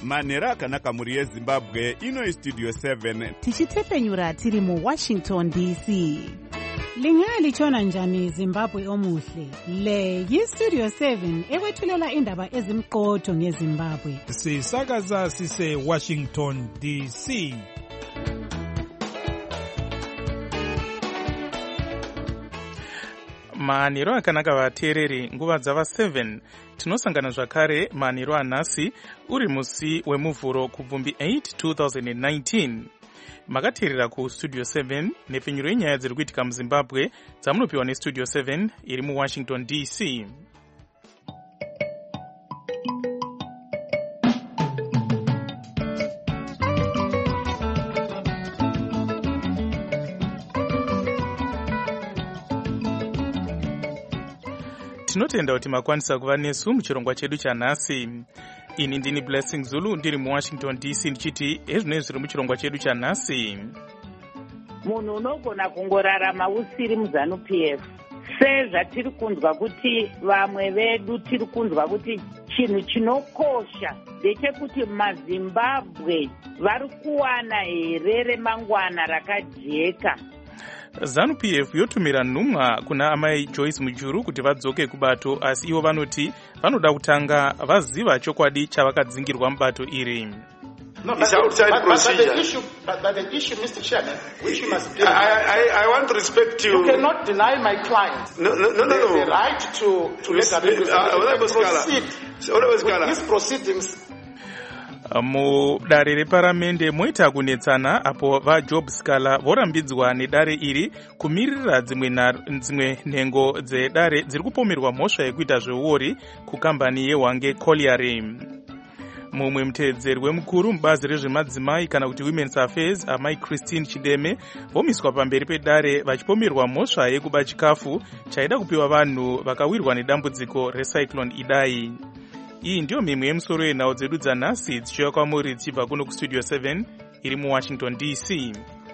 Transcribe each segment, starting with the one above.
manhero akanaka mhuri yezimbabwe. Ino Studio 7 tichitepenyura tiri muWashington DC. Lingalitshona njani Zimbabwe omuhle? Le yiStudio 7 ekwethulela indaba ezimqotho ngeZimbabwe. Sisakaza sise Washington DC. Manhero akanaka vateereri, nguva dzava 7 tinosangana zvakare manhero anhasi uri musi wemuvhuro kubvumbi 8 2019. Makateerera kuStudio 7 nepfenyuro yenyaya dziri kuitika muZimbabwe dzamunopiwa neStudio 7 iri muWashington DC. Tinotenda kuti makwanisa kuva nesu muchirongwa chedu chanhasi. Ini ndini Blessing Zulu ndiri muWashington DC ndichiti ezvinenge zviri muchirongwa chedu chanhasi. Munhu unogona kungorarama usiri muZanu-PF. Sezvatiri kunzwa kuti vamwe vedu tiri kunzwa kuti chinhu chinokosha ndechekuti maZimbabwe vari kuwana here remangwana rakajeka. ZANU-PF yotumira nhumwa kuna amai Joyce Mujuru kuti vadzoke kubato, asi ivo vanoti vanoda kutanga vaziva chokwadi chavakadzingirwa mubato iri. No, but the issue, Mr. Chairman, which you must deal with. I want to respect you. You cannot deny my clients the right to let them proceed with these proceedings. Mudare reparamende moita kunetsana apo vaJob Scala vorambidzwa nedare iri kumirira dzimwe nhengo dzedare dziri kupomerwa mhosva yekuita zveuori kukambani yeHwange Colliery. Mumwe muteedzeri wemukuru mubazi rezvemadzimai kana kuti Women's Affairs, amai Christine Chideme, vomiswa pamberi pedare vachipomerwa mhosva yekuba chikafu chaida kupiwa vanhu vakawirwa nedambudziko reCyclone Idai. Iyi ndiyo mimwe yemusoro yenhau dzedu dzanhasi dzichiuya kwamuri dzichibva kuno kuStudio 7 iri muWashington DC.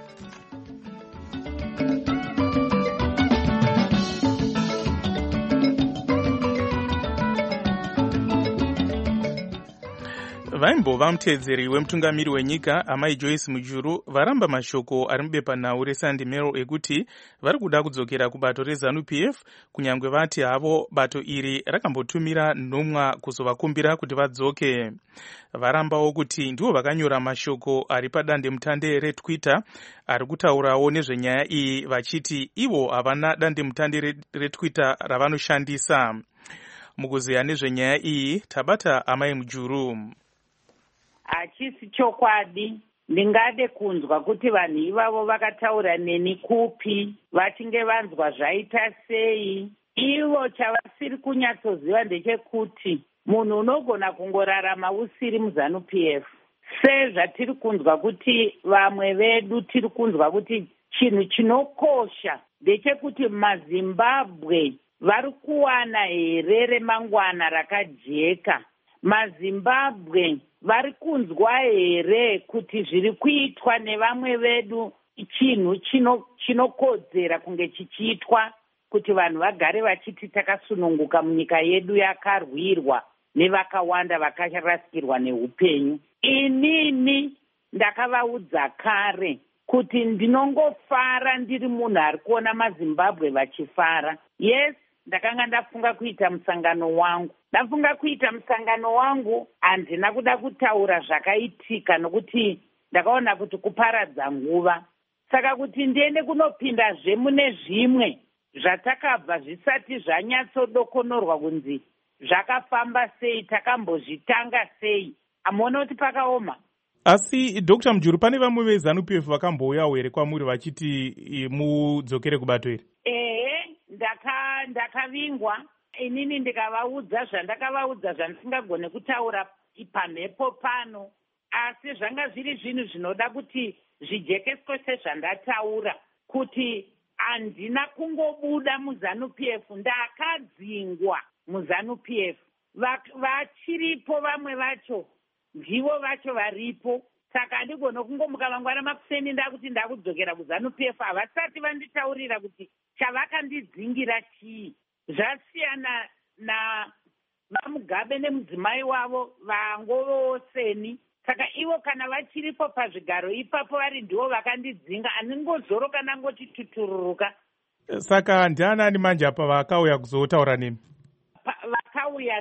Vaimbova muteedzeri wemutungamiri wenyika amai Joyce Mujuru varamba mashoko ari mubepanhau reSunday Mirror ekuti vari kuda kudzokera kubato reZANU-PF, kunyangwe vati havo bato iri rakambotumira nhumwa kuzovakumbira kuti vadzoke. Varambawo kuti ndivo vakanyora mashoko ari padandemutande reTwitter ari kutaurawo nezvenyaya iyi vachiti ivo havana dandemutande reTwitter ravanoshandisa. Mukuziya nezvenyaya iyi tabata amai Mujuru. Hachisi chokwadi. Ndingade kunzwa kuti vanhu ivavo vakataura neni kupi, vachinge vanzwa zvaita sei. Ivo chavasiri kunyatsoziva ndechekuti munhu unogona kungorarama usiri muZanu-PF. Sezvatiri kunzwa kuti vamwe vedu tiri kunzwa kuti chinhu chinokosha ndechekuti maZimbabwe vari kuwana here remangwana rakajeka. maZimbabwe vari kunzwa here kuti zviri kuitwa nevamwe vedu chinhu chinokodzera kunge chichiitwa, kuti vanhu vagare vachiti takasununguka munyika yedu yakarwirwa nevakawanda vakarasikirwa neupenyu. Inini ndakavaudza kare kuti ndinongofara ndiri munhu ari kuona maZimbabwe vachifara. Yes, ndakanga ndafunga kuita musangano wangu. Ndafunga kuita musangano wangu, handina kuda kutaura zvakaitika nokuti ndakaona kuti kuparadza nguva. Saka kuti ndiende kunopindazve mune zvimwe zvatakabva zvisati zvanyatsodokonorwa kunzi zvakafamba sei, takambozvitanga sei, amuona kuti pakaoma. Asi Dr. Mujuru, pane vamwe veZANU-PF vakambouyawo here kwamuri vachiti mudzokere kubato iri? Ndakavingwa. Inini ndikavaudza zvandakavaudza zvandisingagone kutaura pamhepo pano, asi zvanga zviri zvinhu zvinoda kuti zvijekeswe sezvandataura, kuti handina kungobuda muZANU-PF, ndakadzingwa muZANU-PF. Vachiripo vamwe vacho, ndivo vacho varipo. Saka handigone kungomuka mangwana makuseni ndakuti ndakudzokera kuZANU-PF havasati vanditaurira kuti chavakandidzingira chii. Zvasiyana na vaMugabe nemudzimai wavo vangovoseni Saka ivo kana vachiripo pazvigaro ipapo vari ndivo vakandidzinga, andingozoro kana ngoti tutururuka. Saka ndianani manje apa vakauya kuzotaura nemi? Vakauya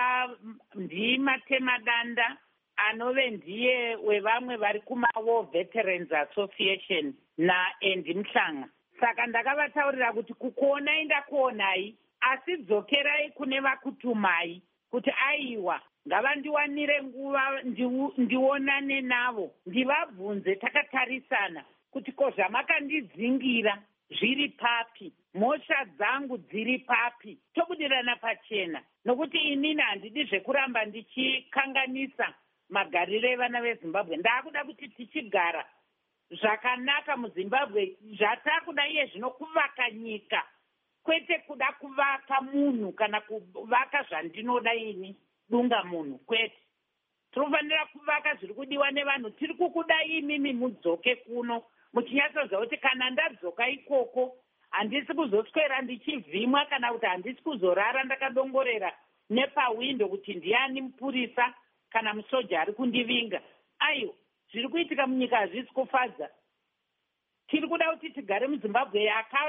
ndimatemadanda anove ndiye wevamwe vari kumaWar Veterans Association naEndi Mhlanga. Saka ndakavataurira kuti kukuonai ndakuonai, asi dzokerai kune vakutumai kuti aiwa ngavandiwanire nguva ndionane navo, ndivabvunze takatarisana kuti ko zvamakandidzingira zviri papi, mhosva dzangu dziri papi, tobudirana pachena. Nokuti inini handidi zvekuramba ndichikanganisa magariro evana veZimbabwe. Ndakuda kuti tichigara zvakanaka muZimbabwe, zvatakuda iye zvino kuvaka nyika, kwete kuda kuvaka munhu kana kuvaka zvandinoda ini dunga munhu, kwete. Tinofanira kuvaka zviri kudiwa nevanhu. Tiri kukuda imimi mudzoke kuno, muchinyatsoziva kuti kana ndadzoka ikoko handisi kuzoswera ndichivhimwa kana kuti handisi kuzorara ndakadongorera nepawindo kuti ndiani mupurisa kana musoja ari kundivinga. Aiwa, zviri kuitika munyika hazvisi kufadza. Tiri kuda kuti tigare muZimbabwe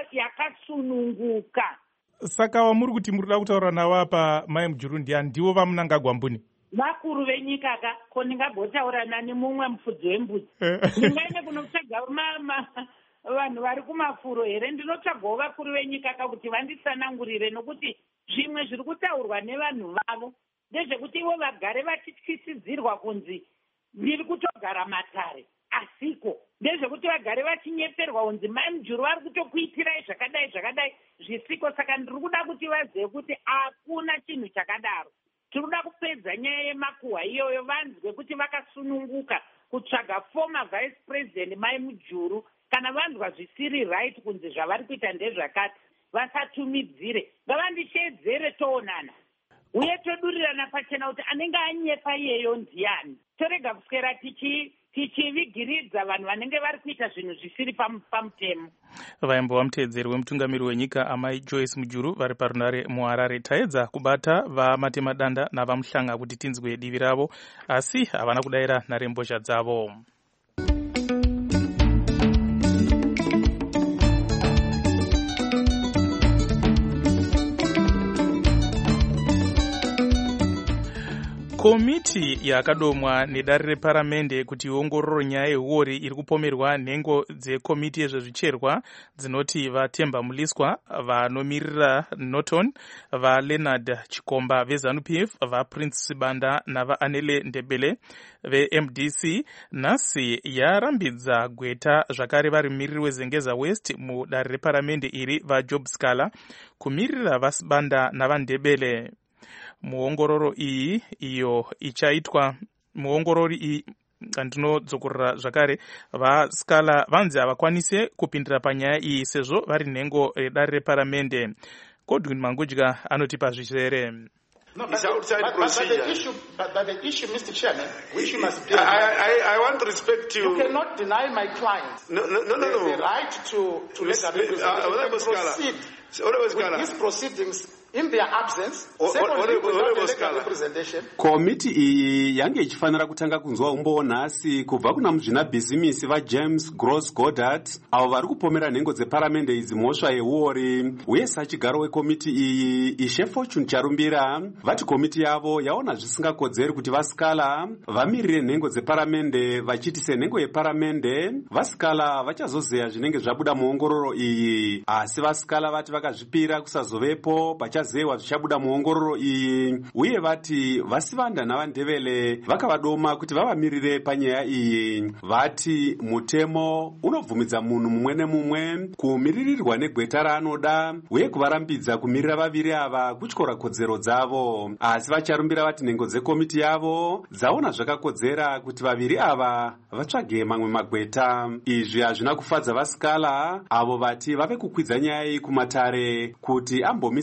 yakasununguka. Saka wamuri kuti murida kutaura navo apa mai mujuru ndiani, ndivo vamunanga gwambuni? Vakuru venyika ka, ko ndingagotaura nani mumwe mufudzi wembudzi? Ndingaende kunotsvaga vanhu vari kumafuro here? Ndinotsvagawo vakuru venyika ka kuti vandisanangurire, nokuti zvimwe zviri kutaurwa nevanhu vavo ndezvekuti ivo vagare vachityisidzirwa kunzi ndiri kutogara matare, asiko. Ndezvekuti vagare vachinyeperwa kunzi mai mujuru vari kutokuitirai zvakadai zvakadai, zvisiko. Saka ndiri kuda kuti vazive kuti hakuna chinhu chakadaro. Tiri kuda kupedza nyaya yemakuhwa iyoyo, vanzwe kuti vakasununguka kutsvaga former vice president mai mujuru. Kana vanzwa zvisiri right kunzi zvavari kuita ndezvakati, vasatumidzire, ngavandishedzere toonana uye todurirana pachena kuti anenge anyepa iyeyo ndiani. Torega kuswera tichivigiridza vanhu vanenge vari kuita zvinhu zvisiri pamutemo. Vaimbova muteedzeri wemutungamiri wenyika amai Joyce Mujuru vari parunare muHarare. Taedza kubata vamatemadanda navamuhlanga kuti tinzwe divi ravo, asi havana kudayira nharembozha dzavo. Komiti yakadomwa nedare reparamende kuti iongororo nyaya yehuori iri kupomerwa nhengo dzekomiti yezvezvicherwa dzinoti vaTemba Muliswa, vanomiririra Norton, vaLeonard Chikomba veZANU-PF, vaPrince Sibanda navaAnele Ndebele veMDC. Nhasi yarambidza gweta zvakare vari mumiriri weZengeza West mudare reparamende iri vaJob Scala kumirira vaSibanda navaNdebele. Muongororo iyi iyo ichaitwa muongorori iyi andinodzokorera zvakare vaScala vanzi havakwanise kupindira panyaya iyi sezvo vari nhengo redare reparamende. Godwin Mangudya anotipa zvizere. No, it's outside procedure. But the issue, Mr. Chairman, which must be... I want to respect you. You cannot deny my clients. No. The right to let them proceed with these proceedings in their absence. Komiti iyi yange ichifanira kutanga kunzwa umbo nhasi kubva kuna muzvinabhizimisi vaJames Gross Goddard avo vari kupomera nhengo dzeparamende idzi mhosva yehuori, uye sachigaro wekomiti iyi Ishe Fortune Charumbira vati komiti yavo yaona zvisingakodzeri kuti vaScala vamirire nhengo dzeparamende, vachiti senhengo yeparamende vaScala vachazozeya zvinenge zvabuda muongororo iyi, asi vaScala vati vakazvipira kusazovepo pachazewa zvichabuda muongororo iyi, uye vati vaSibanda navaNdebele vakavadoma kuti vavamirire panyaya iyi. Vati mutemo unobvumidza munhu mumwe nemumwe kumiririrwa negweta raanoda uye kuvarambidza kumirira vaviri ava kutyora kodzero dzavo, asi vacharumbira vati nhengo dzekomiti yavo dzaona zvakakodzera kuti vaviri ava vatsvage mamwe magweta. Izvi hazvina kufadza vaScala avo vati vave kukwidza nyaya iyi kumatare kuti ambomisa ongororo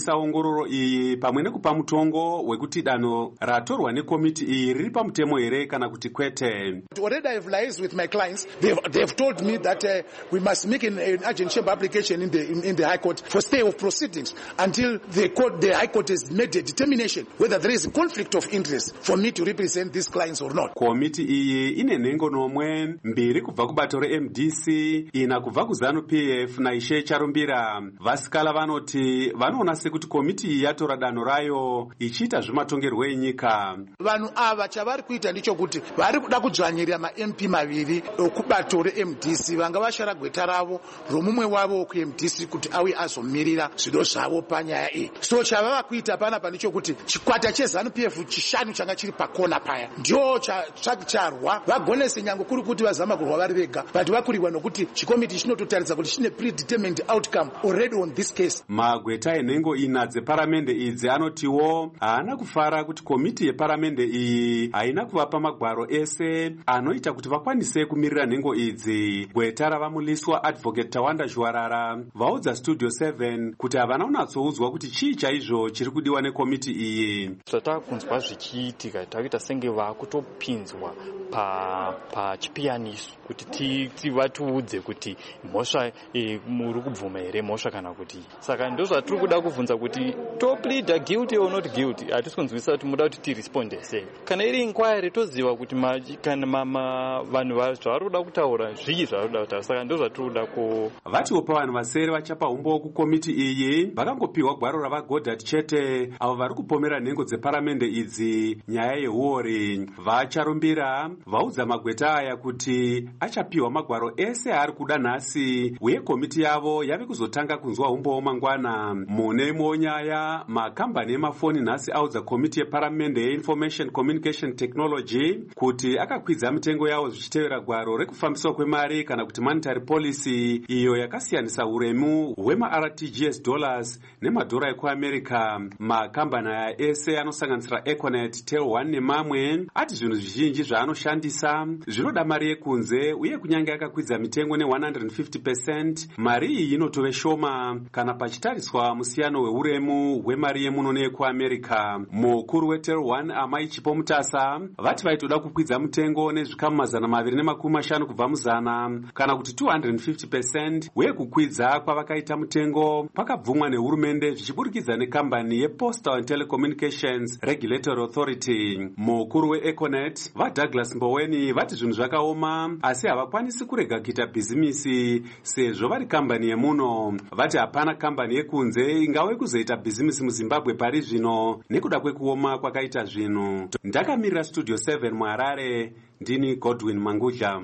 ongororo iyi pamwe nekupa mutongo wekuti danho ratorwa nekomiti iyi riri pamutemo here kana kuti kwete. Already I have liaised with my clients. They have told me that we must make an urgent chamber application in the High Court for stay of proceedings until the High Court has made a determination whether there is a conflict of interest for me to represent these clients or not. Komiti iyi ine nhengo nomwe, mbiri kubva kubato reMDC, ina kubva kuZANU-PF naIshe Charumbira. Vasikala vanoti vanoona sekuti komiti iyi yatora danho rayo ichiita zvematongerwo enyika. Vanhu ava chavari kuita ndicho kuti vari kuda kudzvanyirira ma-MP maviri okubato reMDC vanga vashara gweta ravo romumwe wavo kuMDC kuti auye azomirira zvido zvavo panyaya iyi. So chavava kuita panapa ndicho kuti chikwata cheZANU-PF chishanu changa chiri pakona paya ndio charwa vagonese nyange kuri kuti vazama kurwa vari vega, but vakurirwa nokuti chikomiti chinototaridza kuti chine predetermined outcome already on this case. Magweta enhengo ina dzeparamende idzi anotiwo haana kufara kuti komiti yeparamende iyi haina kuvapa magwaro ese anoita kuti vakwanise kumirira nhengo idzi. Gweta ravamuliswa Advocate Tawanda Zhuwarara vaudza Studio 7 kuti havana kunatsoudzwa kuti chii chaizvo chiri kudiwa nekomiti iyi. Zvatakunzwa zvichiitika takuita senge vakutopinzwa pachipiyaniso kuti vatiudze kuti mhosva muri kubvuma here mhosva kana kuti. Saka ndo zvatiri kuda kubvunza kuti to plead guilty or not guilty. Hatisi kunzwisa kuti muda kuti tiresponde sei. Kana iri inquiry toziva kuti kana vanhu zvavari kuda kutaura zvii zvavari kuda kutaura. Saka ndo zvatiri kuda ku. Vatiwo pavanhu vasere vachapa umbo kukomiti iyi vakangopiwa gwaro ravaGoddard chete avo vari kupomera nhengo dzeparamende idzi nyaya yehuori. Vacharumbira vaudza magweta aya kuti achapiwa magwaro ese ari kuda nhasi uye komiti yavo yave kuzotanga kunzwa umbowo mangwana. Mune imwewo nyaya, makambani emafoni nhasi audza komiti yeparamende yeInformation Communication Technology kuti akakwidza mitengo yawo zvichitevera gwaro rekufambiswa kwemari kana kuti monetary policy iyo yakasiyanisa uremu hwema-RTGS dollars nemadhora ekuAmerica. Makambani aya ese anosanganisira Econet, Tel1 nemamwe ati zvinhu zvizhinji zvaanoshandisa zvinoda mari yekunze uye kunyange akakwidza mitengo ne150%, mari iyi inotove shoma kana pachitariswa musiyano weuremu hwemari yemuno neyekuAmerica. Mukuru weTel1 Amai Chipo Mutasa vati vaitoda kukwidza mutengo nezvikamu 250 kubva muzana kana kuti 250% uye kukwidza kwavakaita mutengo kwakabvumwa nehurumende zvichiburikidza nekambani yePostal and Telecommunications Regulatory Authority. Mukuru weEconet vaDouglas Mboweni vati zvinhu zvakaoma asi havakwanisi kurega kuita bhizimisi sezvo vari kambani yemuno. Vati hapana kambani yekunze ingauye kuzoita bhizimisi muZimbabwe pari zvino nekuda kwekuoma kwakaita zvinhu. Ndakamirira Studio 7 muHarare, ndini Godwin Mangudla.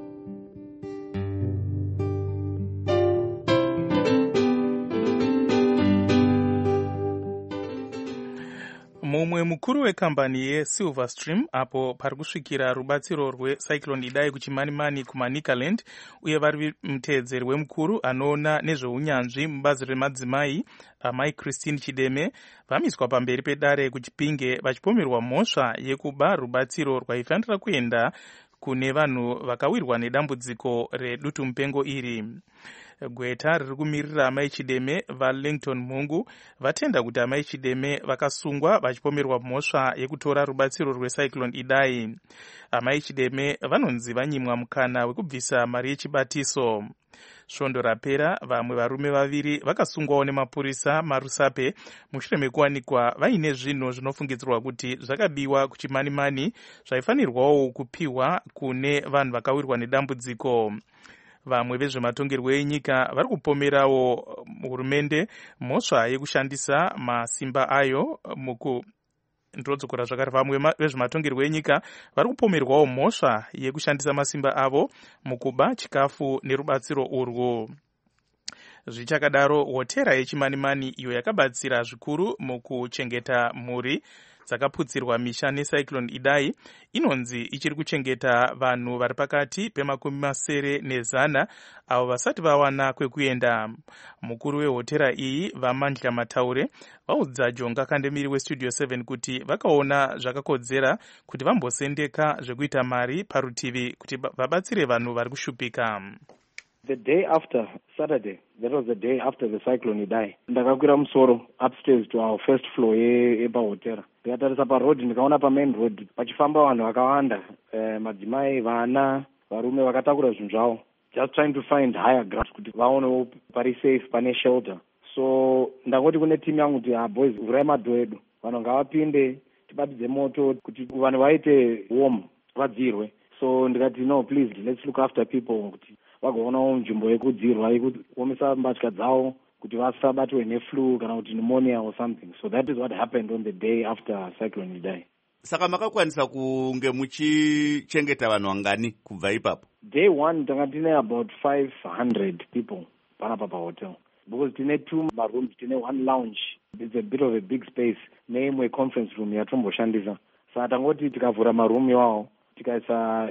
Mumwe mukuru wekambani yeSilverstream apo pari kusvikira rubatsiro rwecyclone Idai kuchimanimani kuManicaland uye vari muteedzeri wemukuru anoona nezveunyanzvi mubazi remadzimai Amai Christine Chideme vamiswa pamberi pedare kuChipinge vachipomerwa mhosva yekuba rubatsiro rwaifanira kuenda kune vanhu vakawirwa nedambudziko redutu mupengo iri. Gweta riri kumirira Amai Chideme vaLington Mungu vatenda kuti Amai Chideme vakasungwa vachipomerwa mhosva yekutora rubatsiro rwecyclone Idai. Amai Chideme vanonzi vanyimwa mukana wekubvisa mari yechibatiso. Svondo rapera vamwe varume vaviri vakasungwawo nemapurisa marusape mushure mekuwanikwa vaine zvinhu zvinofungidzirwa kuti zvakabiwa kuchimanimani zvaifanirwawo kupiwa kune vanhu vakawirwa nedambudziko. Vamwe vezvematongerwo enyika vari kupomerawo hurumende mhosva yekushandisa masimba ayo ndodzokora zvakare. Vamwe vezvematongerwo enyika vari kupomerwawo mhosva yekushandisa masimba avo mukuba chikafu nerubatsiro urwu. Zvichakadaro, hotera yechimanimani iyo yakabatsira zvikuru mukuchengeta mhuri dzakaputsirwa misha necyclone Idai inonzi ichiri kuchengeta vanhu vari pakati pe50 ne100 avo vasati vawana kwekuenda. Mukuru wehotera iyi Vamandla Mataure vaudza Jonga Kandemiri weStudio 7 kuti vakaona zvakakodzera kuti vambosendeka zvekuita mari parutivi kuti vabatsire vanhu vari kushupika. The day after, Saturday, that was the day after the cyclone Idai. Ndakakwira musoro upstairs to our first floor yepahotera. Ndikatarisa paroad ndikaona pamain road pachifamba vanhu vakawanda, madzimai, vana, varume vakatakura zvinhu zvavo. Just trying to find higher ground kuti vaonewo pari safe, pane shelter. So ndangoti kune team yangu kuti boys, vurai madhoo edu. Vanhu ngavapinde, tibatidze moto kuti vanhu vaite warm, vadzirwe. So ndikati no, please, let's look after people kuti vagoonawo nzvimbo yekudzirwa yekuomesa mbatya dzavo kuti vasabatwe neflu kana kuti pneumonia or something. So that is what happened on the day after cyclone Idai. Saka makakwanisa kunge muchichengeta vanhu vangani kubva ipapo? Day one tanga tine about 500 people panapa pahotel, because tine 2 rooms, tine 1 lounge. It's a bit of a big space neimwe conference room yatomboshandisa. Saka tangoti tikavhura maroom iwawo tikaisa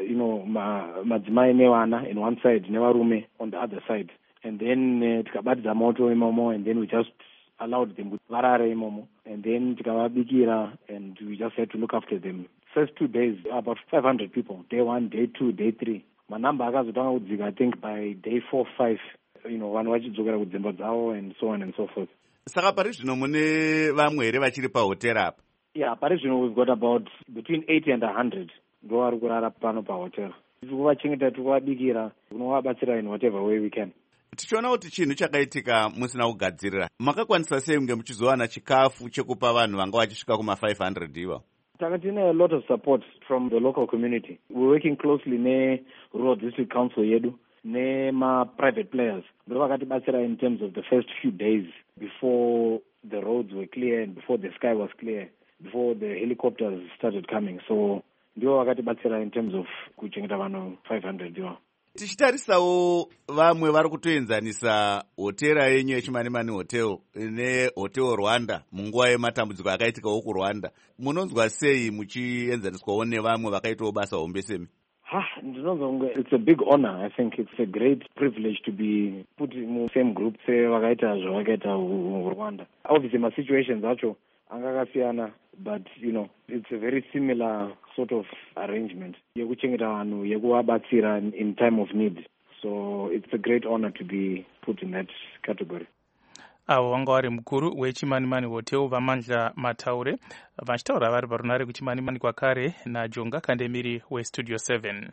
madzimai nevana in one side nevarume on the other side, and then tikabatidza moto imomo, and then we just allowed them kuti varare imomo, and then tikavabikira, and we just had to look after them. First 2 days about 500 people, day 1, day 2, day 3. Manamba akazotanga kudzika, I think by day 4, 5 vanhu vachidzokera kudzimba dzavo and so on and so forth. Saka pari zvino mune vamwe here vachiri pahotel apa? Yeah, pari zvino we've got about between 80 and 100 ndo vari kurara pano pahotel. Tikuvachengeta, tikuvabikira, tinovabatsira in whatever way we can. Tichiona kuti chinhu chakaitika musina kugadzirira, makakwanisa sei kunge muchizowana chikafu chekupa vanhu vanga vachisvika kuma 500 iva? Tanga tine a lot of support from the local community. We're working closely ne-Rural District Council yedu, nema-private players. Ndo vakatibatsira in terms of the first few days before the roads were clear and before the sky was clear, before the helicopters started coming. So ndivo vakatibatsira in terms of kuchengeta vanhu 500 iva. Tichitarisawo vamwe vari kutoenzanisa hotera yenyu yeChimanimani Hotel neHotel Rwanda munguva yematambudziko akaitikawo kuRwanda. Munonzwa sei muchienzaniswawo nevamwe vakaitawo basa hombe semi? Ndinonzwa it's a big honor. I think it's a great privilege to be put in the same group sevakaita zvavakaita Rwanda. Obviously my situations acho angakasiyana, but it's a very similar sort of arrangement yekuchengeta vanhu, yekuvabatsira in time of need. So it's a great honor to be put in that category. Avo vanga vari mukuru weChimanimani Hotel Vamandla Mataure vachitaura vari parunare kuChimanimani kwakare naJonga Kandemiri weStudio 7.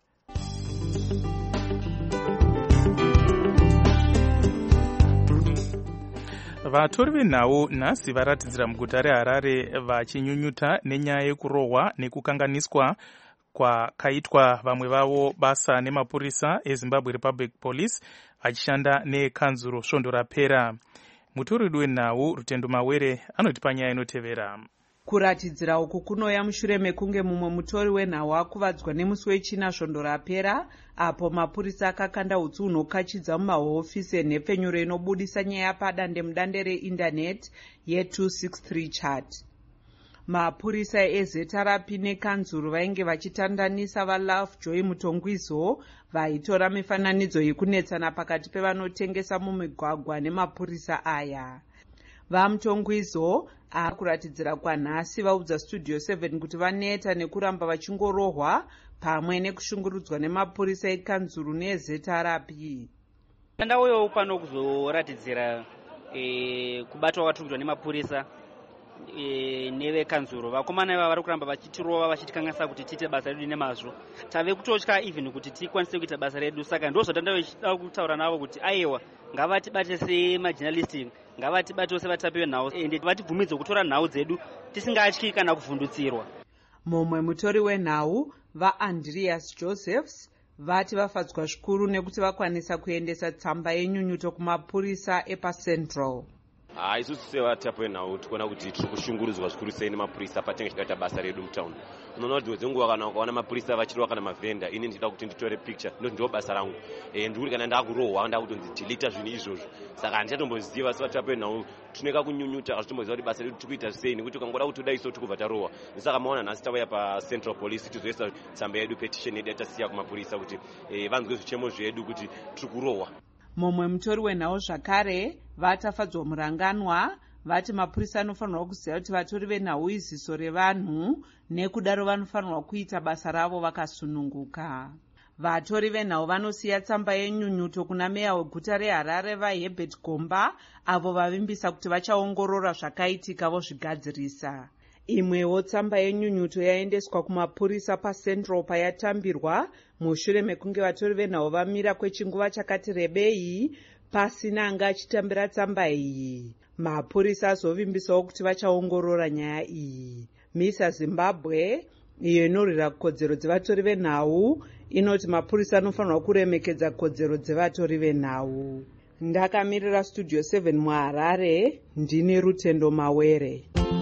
Vatori venhau nhasi varatidzira muguta reHarare vachinyunyuta nenyaya yekurohwa nekukanganiswa kwakaitwa vamwe vavo basa nemapurisa eZimbabwe Republic Police achishanda nekanzuro svondo rapera. Mutori wenhau Rutendo Mawere anoti panyaya inotevera. Kuratidzira uku kunoya mushure mekunge mumwe mutori wenhau akuvadzwa nemusi wechina svondo rapera, apo mapurisa akakanda hutsu hunokachidza mumahofisi enhepfenyuro inobudisa nyaya padandemudande reindaneti ye263 chat. Mapurisa eZRP nekanzuro vainge vachitandanisa vaLovejoy Mutongwizo vaitora mifananidzo yekunetsana pakati pevanotengesa mumigwagwa nemapurisa aya. VaMutongwizo akuratidzira kwanhasi vaudza Studio 7 kuti vaneta nekuramba vachingorohwa pamwe nekushungurudzwa nemapurisa ekanzuro neZRP. Ndauyo pano kuzoratidzira kubatwa kwatungwa nemapurisa nevekanzuro. Vakomana ava vari kuramba vachitirova vachitikanganisa kuti tiite basa redu nemazvo. Tave kutotya even kuti tikwanise kuita basa redu, saka ndozvatandauda kutaura navo kuti aiwa ngavatibate semajournalisti, ngavatibatewo sevatapi venhau ende vatibvumidze kutora nhau dzedu tisingatyi kana kuvhundutsirwa. Mumwe mutori wenhau vaAndreas Josephs vati vafadzwa zvikuru nekuti vakwanisa kuendesa tsamba yenyunyuto kumapurisa epaCentral. Isusu sevatapi venhau tikuona kuti tiri kushungurudzwa zvikuru sei nemapurisa patinenge tichiita basa redu mutauni. Unoona kuti dzimwe dzenguva kana ukaona mapurisa vachirova kana mavhenda, ini ndinoda kuti nditore picture, ndiro basa rangu. Ndikuri kana ndakurohwa ndakutonzi delete zvinhu izvozvo. Saka handichatomboziva sevatapi venhau tinoka kunyunyuta hazitomboziva kuti basa redu tikuita sei, nekuti ukangoda kuti udai so tikubva tarohwa. Saka maona nhasi tauya paCentral Police tizoisa tsamba yedu petition yedu yatasiya kumapurisa kuti vanzwe zvichemo zvedu kuti tiri kurohwa. Mumwe mutori wenhau zvakare vatafadzwa muranganwa vati mapurisa anofanirwa kuziva kuti vatori venhau iziso revanhu, nekudaro vanofanirwa kuita basa ravo vakasununguka. vatori venhau vanosiya tsamba yenyunyuto kuna meya weguta reharare vaherbert gomba avo vavimbisa kuti vachaongorora zvakaitika vozvigadzirisa. Imwewo tsamba yenyunyuto yaendeswa kumapurisa pacentral payatambirwa mushure mekunge vatori venhau vamira kwechinguva chakati rebei pasina anga achitambira tsamba iyi. Mapurisa azovimbisawo kuti vachaongorora nyaya iyi. Misa Zimbabwe iyo inorwira kodzero dzevatori venhau inoti mapurisa anofanirwa kuremekedza kodzero dzevatori venhau. Ndakamirira studio 7 muHarare, ndine Rutendo Mawere.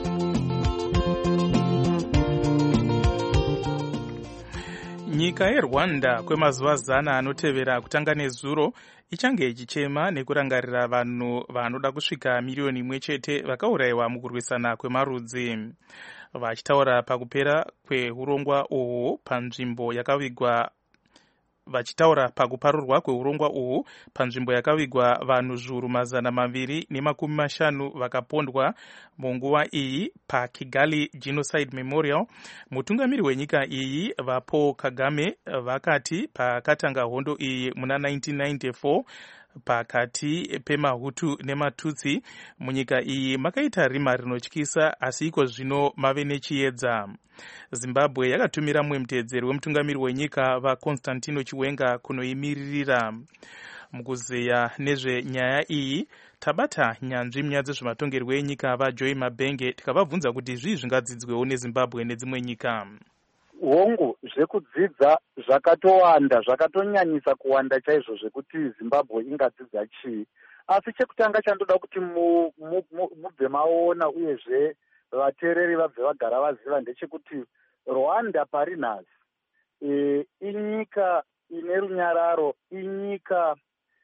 Nyika yeRwanda kwemazuva 100 anotevera kutanga nezuro ichange ichichema nekurangarira vanhu vanoda kusvika miliyoni 1 vakaurayiwa mukurwisana kwemarudzi. Vachitaura pakupera kweurongwa uhwu panzvimbo yakavigwa vachitaura pakuparurwa kweurongwa uhwu panzvimbo yakavigwa vanhu zviuru 250 vakapondwa munguva iyi paKigali Genocide Memorial. Mutungamiri wenyika iyi vaPaul Kagame vakati pakatanga hondo iyi muna 1994 pakati pemahutu nematutsi munyika iyi makaita rima rinotyisa, asi iko zvino mave nechiedza. Zimbabwe yakatumira mumwe mutedzeri wemutungamiri wenyika vaConstantino Chiwenga kunoimiririra. Mukuzeya nezvenyaya iyi tabata nyanzvi munyaya dzezvematongerwo enyika vaJoy Mabenge tikavabvunza kuti zvii zvingadzidzwewo neZimbabwe nedzimwe nyika. Hongu, zvekudzidza zvakatowanda, zvakatonyanyisa kuwanda chaizvo zvekuti Zimbabwe ingadzidza chii. Asi chekutanga chandoda kuti mubve maona uyezve vateereri vabve vagara vaziva ndechekuti Rwanda pari nhasi inyika ine runyararo, inyika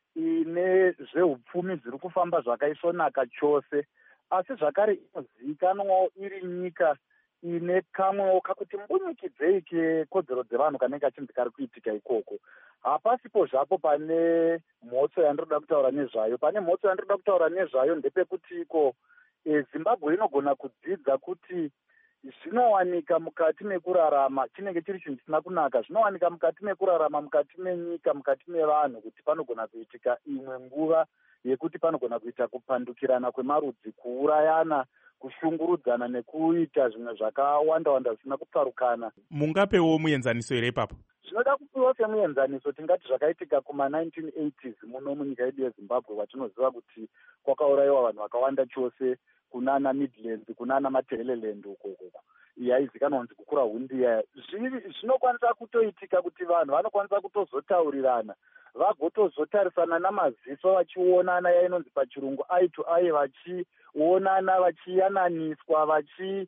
ine zveupfumi zviri kufamba zvakaisvonaka chose, asi zvakare inozivikanwawo iri nyika ine kamwewo kakuti mbunyikidzei kekodzero dzevanhu kanenge kachinzi kari kuitika ikoko. Hapasipo zvapo pane mhotso yandiroda kutaura nezvayo. Pane mhotso yandiroda kutaura nezvayo ndepekuti iko Zimbabwe inogona kudzidza kuti zvinowanika mukati mekurarama, chinenge chiri chinhu chisina kunaka, zvinowanika mukati mekurarama, mukati menyika, mukati mevanhu, kuti panogona kuitika imwe nguva yekuti panogona kuita kupandukirana kwemarudzi, kuurayana, kushungurudzana nekuita zvimwe zvakawanda-wanda zvisina kutsarukana. Mungapewo muenzaniso here ipapo? Zvinoda kupiwa semuenzaniso tingati zvakaitika kuma1980s muno munyika yedu yeZimbabwe, watinoziva kuti kwakaurayiwa vanhu vakawanda chose kunana Midlands, kunana Matabeleland ukoko yaizikanwa kunzi kukura hundi yaya. Zvinokwanisa kutoitika kuti vanhu vanokwanisa kutozotaurirana, vagotozotarisana namaziso vachionana, yainonzi pachirungu eye to eye, vachionana, vachiyananiswa,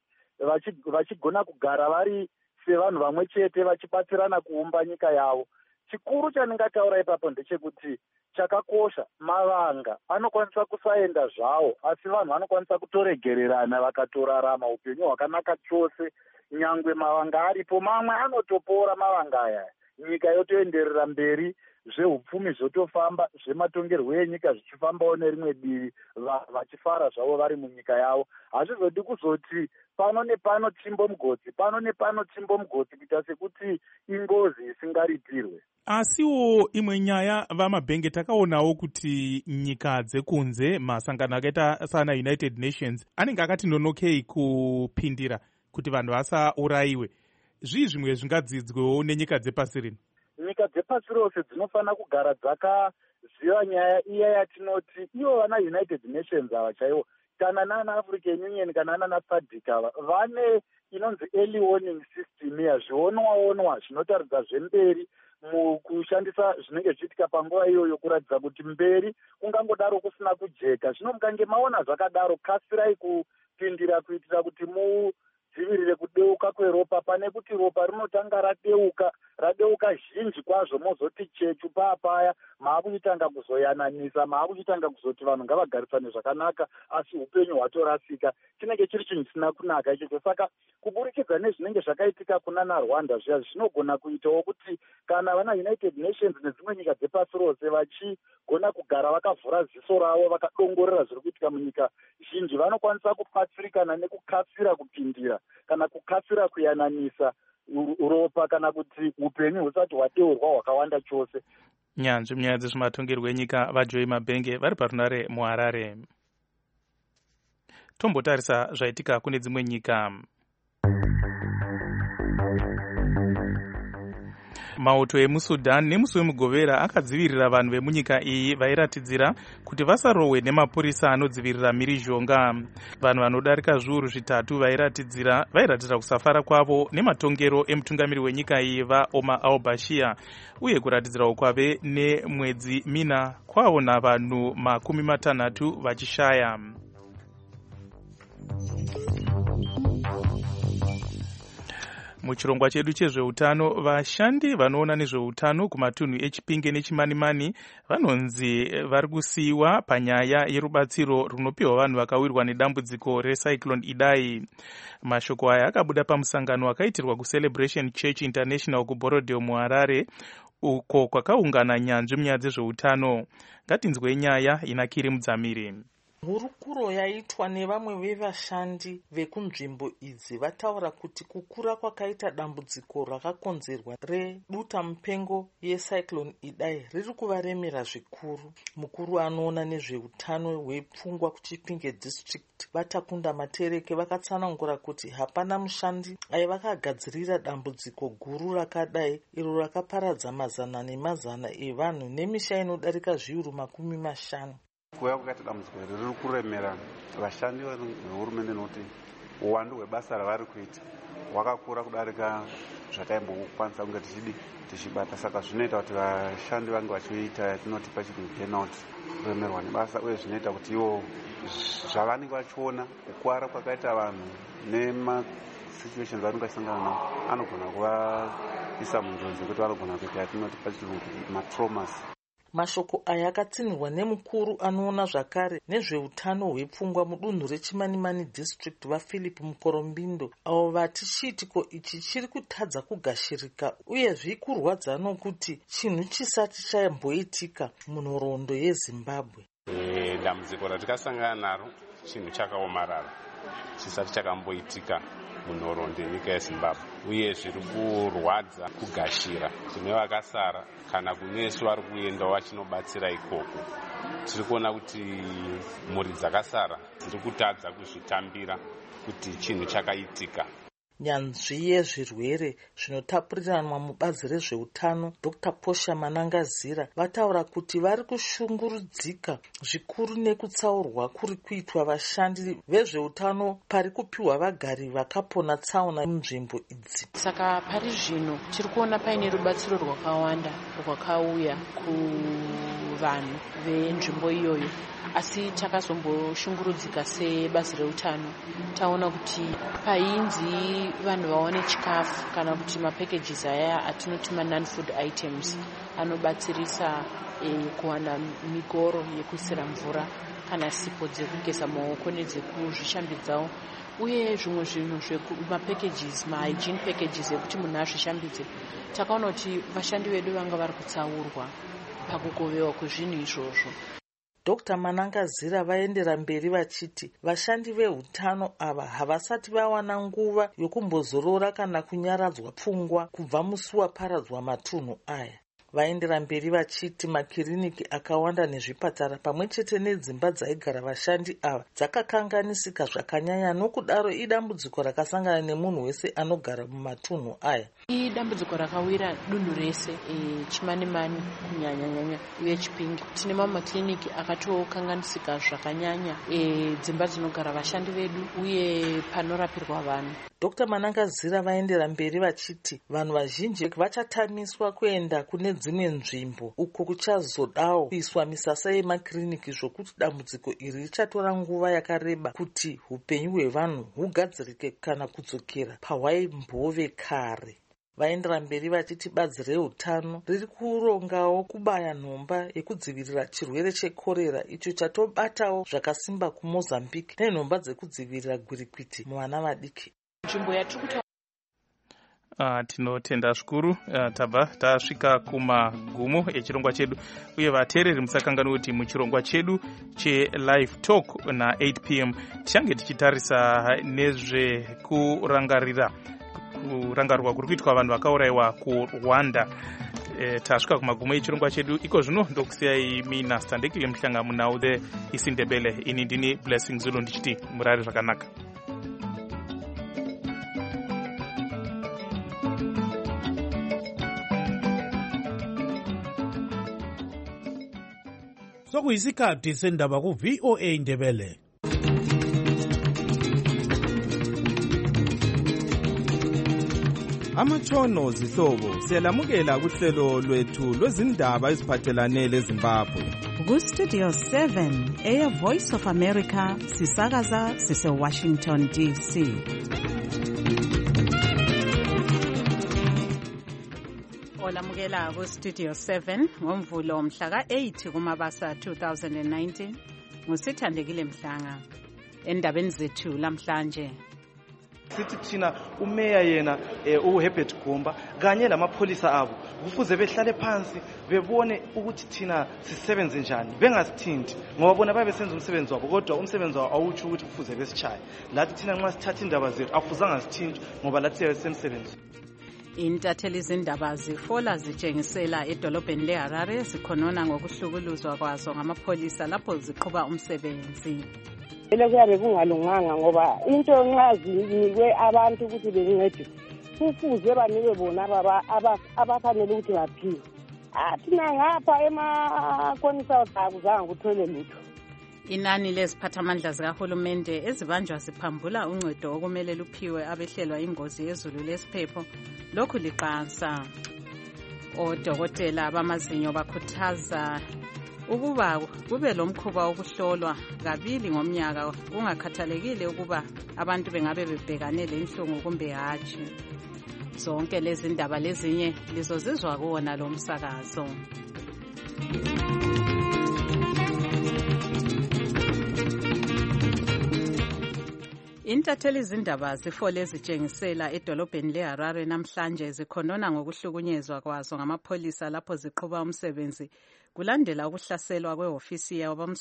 vachigona kugara vari sevanhu vamwe chete vachibatsirana kuumba nyika yavo. Chikuru chandingataura ipapo ndechekuti chakakosha, mavanga anokwanisa kusaenda zvawo, asi vanhu vanokwanisa kutoregererana vakatorarama upenyu hwakanaka chose. Nyangwe mavanga aripo, mamwe anotopora mavanga aya, nyika yotoenderera mberi, zveupfumi zvotofamba, zvematongerwo enyika zvichifambawo nerimwe divi, vachifara zvavo vari munyika yavo. Hazvizodi kuzoti pano nepano timbo mugodzi, pano nepano timbo mugodzi, kuita sekuti ingozi isingaritirwe. Asiwo imwe nyaya vaMabhenge, takaonawo kuti nyika dzekunze, masangano akaita sana United Nations anenge akati nonokei kupindira kuti vanhu vasaurayiwe. Zvii zvimwe zvingadzidzwewo nenyika dzepasi rino? Nyika dzepasi rose dzinofanira kugara dzakaziva nyaya iya yatinoti ivo vana United Nations ava chaivo, kana nana African Union kana nana SADC ava vane inonzi early warning system ya zvionwa zvinotaridza zvemberi mukushandisa zvinenge zvichiitika panguva iyoyo, kuratidza kuti mberi kungangodaro kusina kujeka. Zvino mukange maona zvakadaro, kasirai kupindira kuitira kuti mudzivirire kudeuka kweropa, pane kuti ropa rinotanga radeuka zhinji kwazvo, mozoti chechu papaya maakuchitanga kuzoyananisa, maakuchitanga kuzoti vanhu ngavagarisane zvakanaka, asi upenyu hwatorasika. Chinenge chiri chinhu chisina kunaka ichocho. Saka kuburikidza nezvinenge zvakaitika kuna naRwanda zviya, zvinogona kuitawo kuti kana vana United Nations nedzimwe nyika dzepasi rose vachigona kugara vakavhura ziso ravo, vakadongorera zviri kuitika munyika zhinji, vanokwanisa kubatsirikana nekukasira kupindira kana kukasira kuyananisa ropa kana kuti upenyu husati hwateurwa hwakawanda chose. Nyanzvi munyaya dzezvematongerwo enyika vaJoy Mabhenge vari parunare muHarare. Tombotarisa zvaitika kune dzimwe nyika. Mauto emuSudan nemusi wemugovera akadzivirira vanhu vemunyika iyi vairatidzira kuti vasarohwe nemapurisa anodzivirira mhirizhonga. Vanhu vanodarika zviuru zvitatu vairatidza kusafara kwavo nematongero emutungamiri wenyika iyi vaOmar al-Bashir uye kuratidzirawo kwave nemwedzi mina kwaona vanhu 60 vachishaya. Muchirongwa chedu chezveutano, vashandi vanoona nezveutano kumatunhu eChipinge neChimanimani vanonzi vari kusiyiwa panyaya yerubatsiro runopiwa vanhu vakawirwa nedambudziko reCyclone Idai. Mashoko aya akabuda pamusangano wakaitirwa kuCelebration Church International kuBorodeo muHarare, uko kwakaungana nyanzvi munyaya dzezveutano. Ngatinzwe nyaya inakiri Mudzamiri. Hurukuro yaitwa nevamwe vevashandi vekunzvimbo idzi vataura kuti kukura kwakaita dambudziko rakakonzerwa reduta mupengo yeCyclone Idai riri kuvaremera zvikuru. Mukuru anoona nezveutano hwepfungwa kuChipinge District Vatakunda Matereke vakatsanangura kuti hapana mushandi aivakagadzirira dambudziko guru rakadai iro rakaparadza mazana nemazana evanhu nemisha inodarika zviuru 50. Kuuya kwakaita dambudziko riri kuremera vashandi vehurumende nokuti uwandu hwebasa ravari kuita hwakakura kudarika zvataimbokwanisa kunge tichibata. Saka zvinoita kuti vashandi vange vachiita yatinoti pachirungu burnout, kuremerwa nebasa, uye zvinoita kuti ivo zvavanenge vachiona kukwara kwakaita vanhu nemasituations vanenge vachisangana nawo anogona kuvaisa munjodzi yekuti vanogona kuita yatinoti pachirungu matraumas. Mashoko aya akatsinirwa nemukuru anoona zvakare nezveutano hwepfungwa mudunhu reChimanimani District vaPhilip Mukorombindo, avo vati chiitiko ichi chiri kutadza kugashirika uye zvikurwadza nokuti chinhu chisati chamboitika munhoroondo yeZimbabwe. Dambudziko ratakasangana naro chinhu chakaomarara chisati chakamboitika munhoroondo yenyika yeZimbabwe, uye zviri kurwadza kugashira kune vakasara kana kunesu vari kuenda vachinobatsira ikoko. Tiri kuona kuti mhuri dzakasara dziri kutadza kuzvitambira kuti chinhu chakaitika. Nyanzvi yezvirwere zvinotapuriranwa mubazi rezveutano Dr. Posha Manangazira vataura kuti vari kushungurudzika zvikuru nekutsaurwa kuri kuitwa vashandi vezveutano pari kupiwa vagari vakapona tsaona munzvimbo idzi. Saka pari zvino tiri kuona paine rubatsiro rwakawanda rwakauya kuvanhu venzvimbo iyoyo, asi takazomboshungurudzika sebazi reutano taona kuti painzi vanhu vaone chikafu kana kuti mapackages aya atinoti non-food items anobatsirisa kuwana migoro yekuisira mvura kana sipo dzekugeza maoko nedzekuzvishambidzawo, uye zvimwe zvinhu zvemapackages, mahygiene packages ekuti munhu azvishambidze. Takaona kuti vashandi vedu vanga vari kutsaurwa pakugovewa kwezvinhu izvozvo. Dr. Manangazira vaendera mberi vachiti vashandi vehutano ava havasati vawana nguva yokumbozorora kana kunyaradzwa pfungwa kubva musi waparadzwa matunhu aya. Vaendera mberi vachiti makiriniki akawanda nezvipatara pamwe chete nedzimba dzaigara vashandi ava dzakakanganisika zvakanyanya, nokudaro idambudziko rakasangana nemunhu wese anogara mumatunhu aya. Idambudziko rakawira dunhu rese, Chimanimani kunyanya uye Chipinge. Tine mamwe makiriniki akatokanganisika zvakanyanya, dzimba dzinogara vashandi vedu uye panorapirwa vanhu. Dr. Manangazira vaendera mberi vachiti vanhu vazhinji vachatamiswa kuenda kune dzimwe nzvimbo uko kuchazodawo kuiswa misasa yemakiriniki, zvokuti dambudziko iri richatora nguva yakareba kuti upenyu hwevanhu hugadzirike kana kudzokera pahwaimbove kare. Vaendera mberi vachiti bazi reutano riri kurongawo kubaya nhomba yekudzivirira chirwere chekorera icho chatobatawo zvakasimba kuMozambique nenhomba dzekudzivirira gwirikwiti muvana vadiki. Nzvimbo yatiri tinotenda zvikuru tabva tasvika kumagumo echirongwa chedu, uye vateereri musakanganwa kuti muchirongwa chedu chelive talk na 8 p.m. tichange tichitarisa nezvekurangarira kurangarwa kuri kuitwa vanhu vakaurayiwa kurwanda. Tasvika kumagumo echirongwa chedu iko zvino ndokusiyai mina standekile muhlanga munaude isindebele. Ini ndini Blessing Zulu ndichiti murare zvakanaka. Sokuyisikhathi sendaba ku VOA Ndebele. Amatshono zihlobo siyalamukela kuhlelo lwethu lwezindaba eziphathelane leZimbabwe. Ku Studio 7 Air Voice of America sisakaza sise Washington DC. Olamukela ku Studio 7 ngomvulo mhla ka-8 kuMabasa 2019 ngusithandekile Mhlanga. Endabeni zethu lamhlanje sithi thina umeya yena uHerbert Gomba kanye lamapholisa abo kufuze behlale phansi bebone ukuthi thina sisebenze njani bengasithinti ngoba bona babesenza umsebenzi wabo kodwa umsebenzi wabo awutsho ukuthi kufuze besichaye lathi thina nxa sithatha indaba zethu afuzanga sithinti ngoba lathi yasemsebenzi. Intatheli izindaba zifola zitshengisela edolobheni leHarare zikhonona ngokuhlukuluzwa kwazo ngamapholisa lapho ziqhuba umsebenzi. Kuyabe kungalunganga ngoba into nxa zinikwe abantu ukuthi bencede kufuze banikwe bona abafanele ukuthi baphiwe. Thina ngapha emakonisa akuzange kuthole lutho. Inani leziphathamandla zikahulumende ezibanjwa ziphambula uncedo okumele luphiwe abehlelwa ingozi yezulu lesiphepho lokhu liqansa. Odokotela bamazinyo bakhuthaza ukuba kube lomkhuba wokuhlolwa kabili ngomnyaka kungakhathalekile ukuba abantu bengabe bebhekane lenhlungu kumbe hatshi. Zonke lezi ndaba lezinye lizozizwa kuwona lo msakazo. Intatheli izindaba zifole zitshengisela edolobheni leHarare namhlanje zikhonona ngokuhlukunyezwa kwazo ngamapholisa lapho ziqhuba umsebenzi kulandela ukuhlaselwa kwehofisi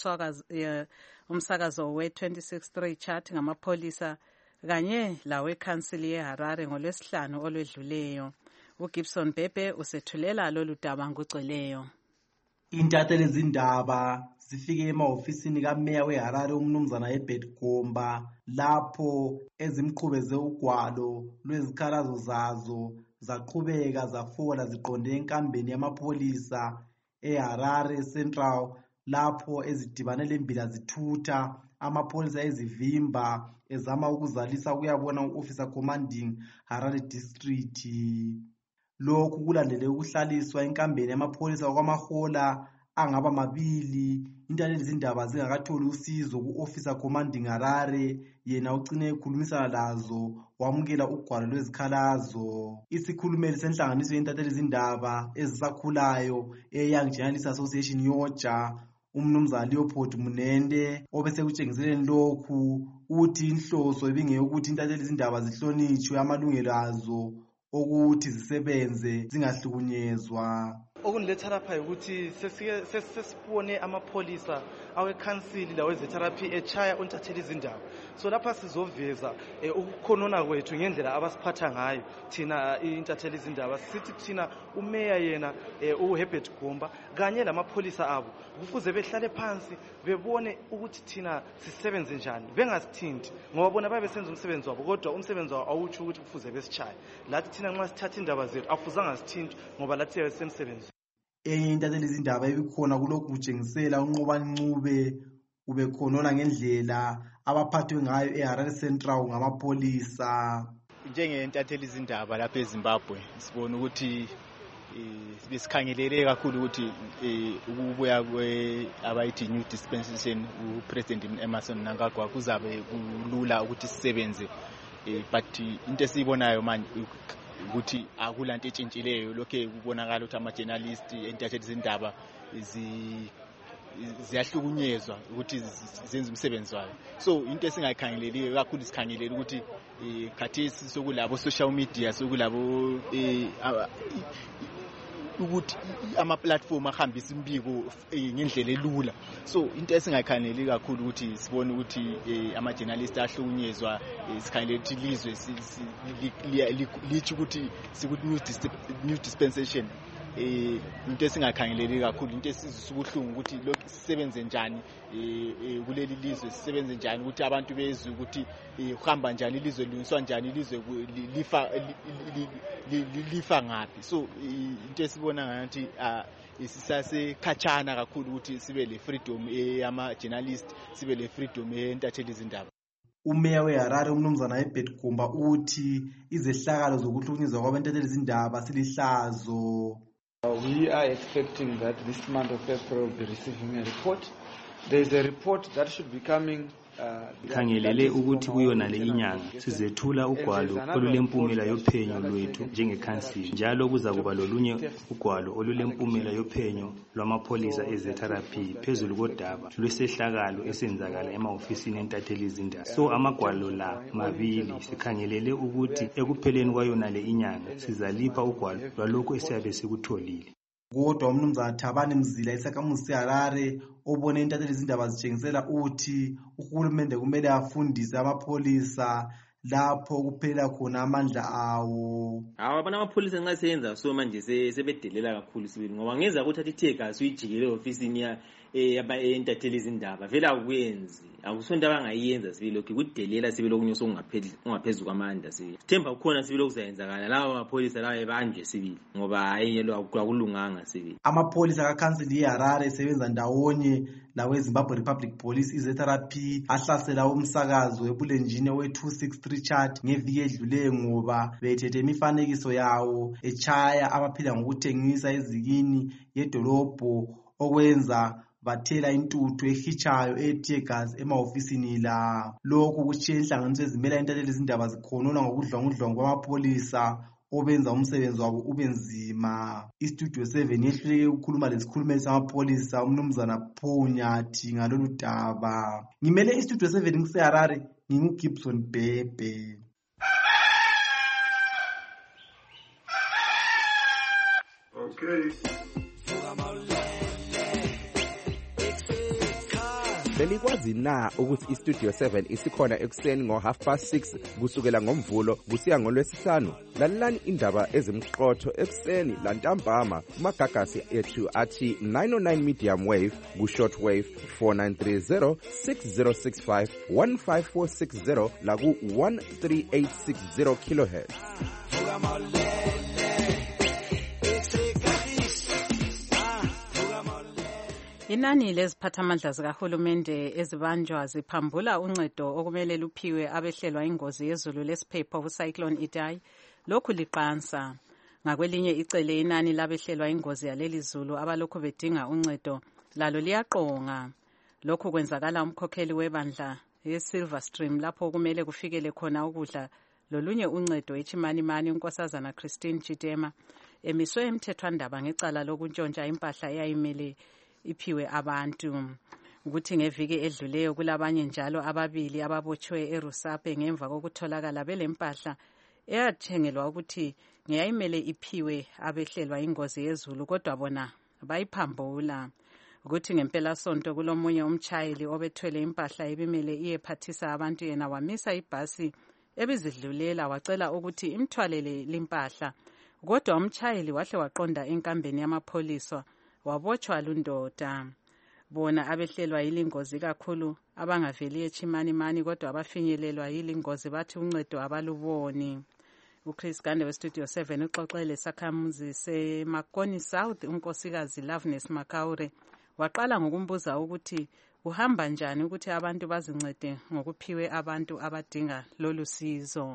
umsakazo we-263 chat ngamapholisa kanye lawekhansili yeHarare ngolwesihlanu olwedluleyo. uGibson Bebe usethulela lolu daba ngugcweleyo. Intatheli izindaba zifike emahofisini kameya weHarare umnumzana Herbert Gomba lapho ezimqhubeze ugwalo lwezikhalazo zazo zaqhubeka zafola ziqonde enkambeni yamapholisa eHarare Central lapho ezidibane lembila zithutha amapholisa ezivimba ezama ukuzalisa ukuyabona u-Officer Commanding Harare District. Lokhu kulandele ukuhlaliswa enkambeni yamapholisa kwamahola angaba mabili. Intatheli izindaba zingakatholi usizo ku-Officer Commanding Harare yena ucine ekhulumisana lazo wamukela ugwalo lwezikhalazo. Isikhulumeli senhlanganiso yentatheli izindaba ezisakhulayo eYoung Journalists Association yoja umnumzana Leopold Munende obesekutshengiseleni lokhu uthi inhloso ibingeyokuthi intatheli izindaba zihlonitshwe amalungelo azo ukuthi zisebenze zingahlukunyezwa. Okunletha lapha ukuthi sesibone amapholisa awekhansili lawezetherapi echaya untatheli izindaba. So lapha sizoveza ukukhonona kwethu ngendlela abasiphatha ngayo thina intatheli izindaba. Sithi thina umeya yena uHerbert Gomba kanye lamapholisa abo kufuze behlale phansi bebone ukuthi thina sisebenze njani bengasithinti ngoba bona babesenza umsebenzi wabo kodwa umsebenzi wabo awutsho ukuthi kufuze besichaye lathi thina nxa sithatha indaba zethu afuzanga sithinti ngoba lathi yasemsebenzi. Enye intatheli izindaba ebikhona kulokhu kutshengisela unqobancube ubekhonona ngendlela abaphathwe ngayo eHarare Central ngamapholisa. Njengentatheli izindaba lapha eZimbabwe sibona ukuthi besikhangelele kakhulu ukuthi ukubuya abayithi new dispensation uPresident Emmerson Mnangagwa kuzabe kulula ukuthi sisebenze but into esiyibonayo manje ukuthi akulanto etshintshileyo lokho kubonakala ukuthi ama-journalist intatheli izindaba ziyahlukunyezwa ukuthi zenze umsebenzi wayo. So into esingayikhangeleliyo kakhulu sikhangelele ukuthi khathesi sokulabo social media sokulabo ukuthi ama-platform ahambisa imbiko ngendlela elula. So into esingayikhaneli kakhulu ukuthi sibone ukuthi ama-journalist ahlukunyezwa, sikhanele ukuthi ilizwe lithi ukuthi new dispensation. Into esingakhangeleli kakhulu, into esizisa ubuhlungu ukuthi lokhu sisebenze njani kuleli lizwe, sisebenze njani ukuthi abantu bezwe ukuthi uhamba njani ilizwe, liniswa njani ilizwe, lifa ngaphi. So into esibona ngathi sisasekhatshana kakhulu ukuthi sibe le freedom ama-journalist, sibe le freedom entatheli izindaba. Umeya weHarare umnumzana Herbert Gumba uthi izehlakalo zokuhlukunyezwa kwabentatheli izindaba silihlazo. We are expecting that this month of April will be receiving a report. There is a report that should be coming. Khangelele ukuthi kuyona le inyanga sizethula ugwalo olulempumela yophenyo lwethu njengekhansili, njalo kuza kuba lolunye ugwalo olulempumela yophenyo lwamapholisa eZRP phezulu kodaba lwesehlakalo esenzakala emahofisini entatheli izindaba. So amagwalo la mabili sikhangelele ukuthi ekupheleni kwayona le inyanga sizalipha ugwalo lwalokho esiyabe sikutholile. Kodwa umnumzana Thabani Mzila isakhamuzi seHarare obone intatheli izindaba zitshengisela uthi uhulumende kumele afundise amapholisa lapho kuphelela khona amandla awo. Abana amapholisa nxa seyenza so manje sebedelela kakhulu sibili, ngoba ngeza ukuthi athi theka suyijikele ofisini entatheli izindaba vele akuyenzi, akusonto abangayenza sibili lokhu kudelela sibili okunye sokungaphezulu kwamandla sibili. Themba kukhona sibili okuzayenzakala lawo amapholisa lawo ebanjwe sibili, ngoba ayelo akulunganga sibili. Amapholisa kakhansili yeHarare esebenza ndawonye laweZimbabwe Republic Police iZRP ahlasela umsakazo webulenjini we-263 chat ngeviki edluleyo ngoba bethethe imifanekiso yawo echaya abaphila ngokuthengisa ezikini yedolobho okwenza bathela intuthu ehichayo eteargas emahofisini la. Lokhu kutshiye inhlanganiso ezimela intatheli izindaba zikhonona ngokudlwangudlwangu kwamapholisa obenza umsebenzi wabo ube nzima. Istudio 7 yehluleke ukukhuluma lesikhulumeli samapholisa umnumzana Phonyathi ngalolu daba. Ngimele istudio 7 ngiseHarare, nginguGibson Bebe. Okay. Belikwazi na ukuthi iStudio 7 isikhona ekuseni ngo6:30 kusukela ngomvulo kusiya ngolwesihlanu? Lalelani indaba ezimqotho ekuseni lantambama kumagagasi ethu athi 909 medium wave ku-short wave 4930 6065 15460 laku 13860 kilohertz. Inani leziphathamandla zikahulumende ezibanjwa ziphambula uncedo okumele luphiwe abehlelwa ingozi yezulu lesiphepho uCyclone Idai. Lokhu liqansa. Ngakwelinye icele inani labehlelwa ingozi yaleli zulu abalokhu bedinga uncedo lalo liyaqonga. Lokhu kwenzakala umkhokheli webandla yeSilver Stream lapho kumele kufikele khona ukudla lolunye uncedo eChimanimani unkosazana Christine Chidema emiswe emthethwandaba ngecala lokuntshontsha impahla eyayimele iphiwe abantu. Ukuthi ngeviki edluleyo kulabanye njalo ababili ababotshwe eRusape ngemva kokutholakala belempahla eyathengelwa ukuthi ngeyayimele iphiwe abehlelwa ingozi yezulu kodwa bona bayiphambula. Ukuthi ngempela sonto kulomunye umtshayeli obethwele impahla ebimele iyephathisa abantu yena wamisa ibhasi ebizidlulela wacela ukuthi imthwalele limpahla kodwa umtshayeli wahle waqonda enkambeni yamapholisa wabotshwa lundoda. Bona abehlelwa yilingozi kakhulu abangaveli eChimanimani kodwa abafinyelelwa yilingozi bathi uncedo abaluboni. uChris Gande weStudio 7 uxoxele sakhamuzi seMakoni South unkosikazi Loveness Makaure waqala ngokumbuza ukuthi uhamba njani ukuthi abantu bazincede ngokuphiwe abantu abadinga lolu sizo.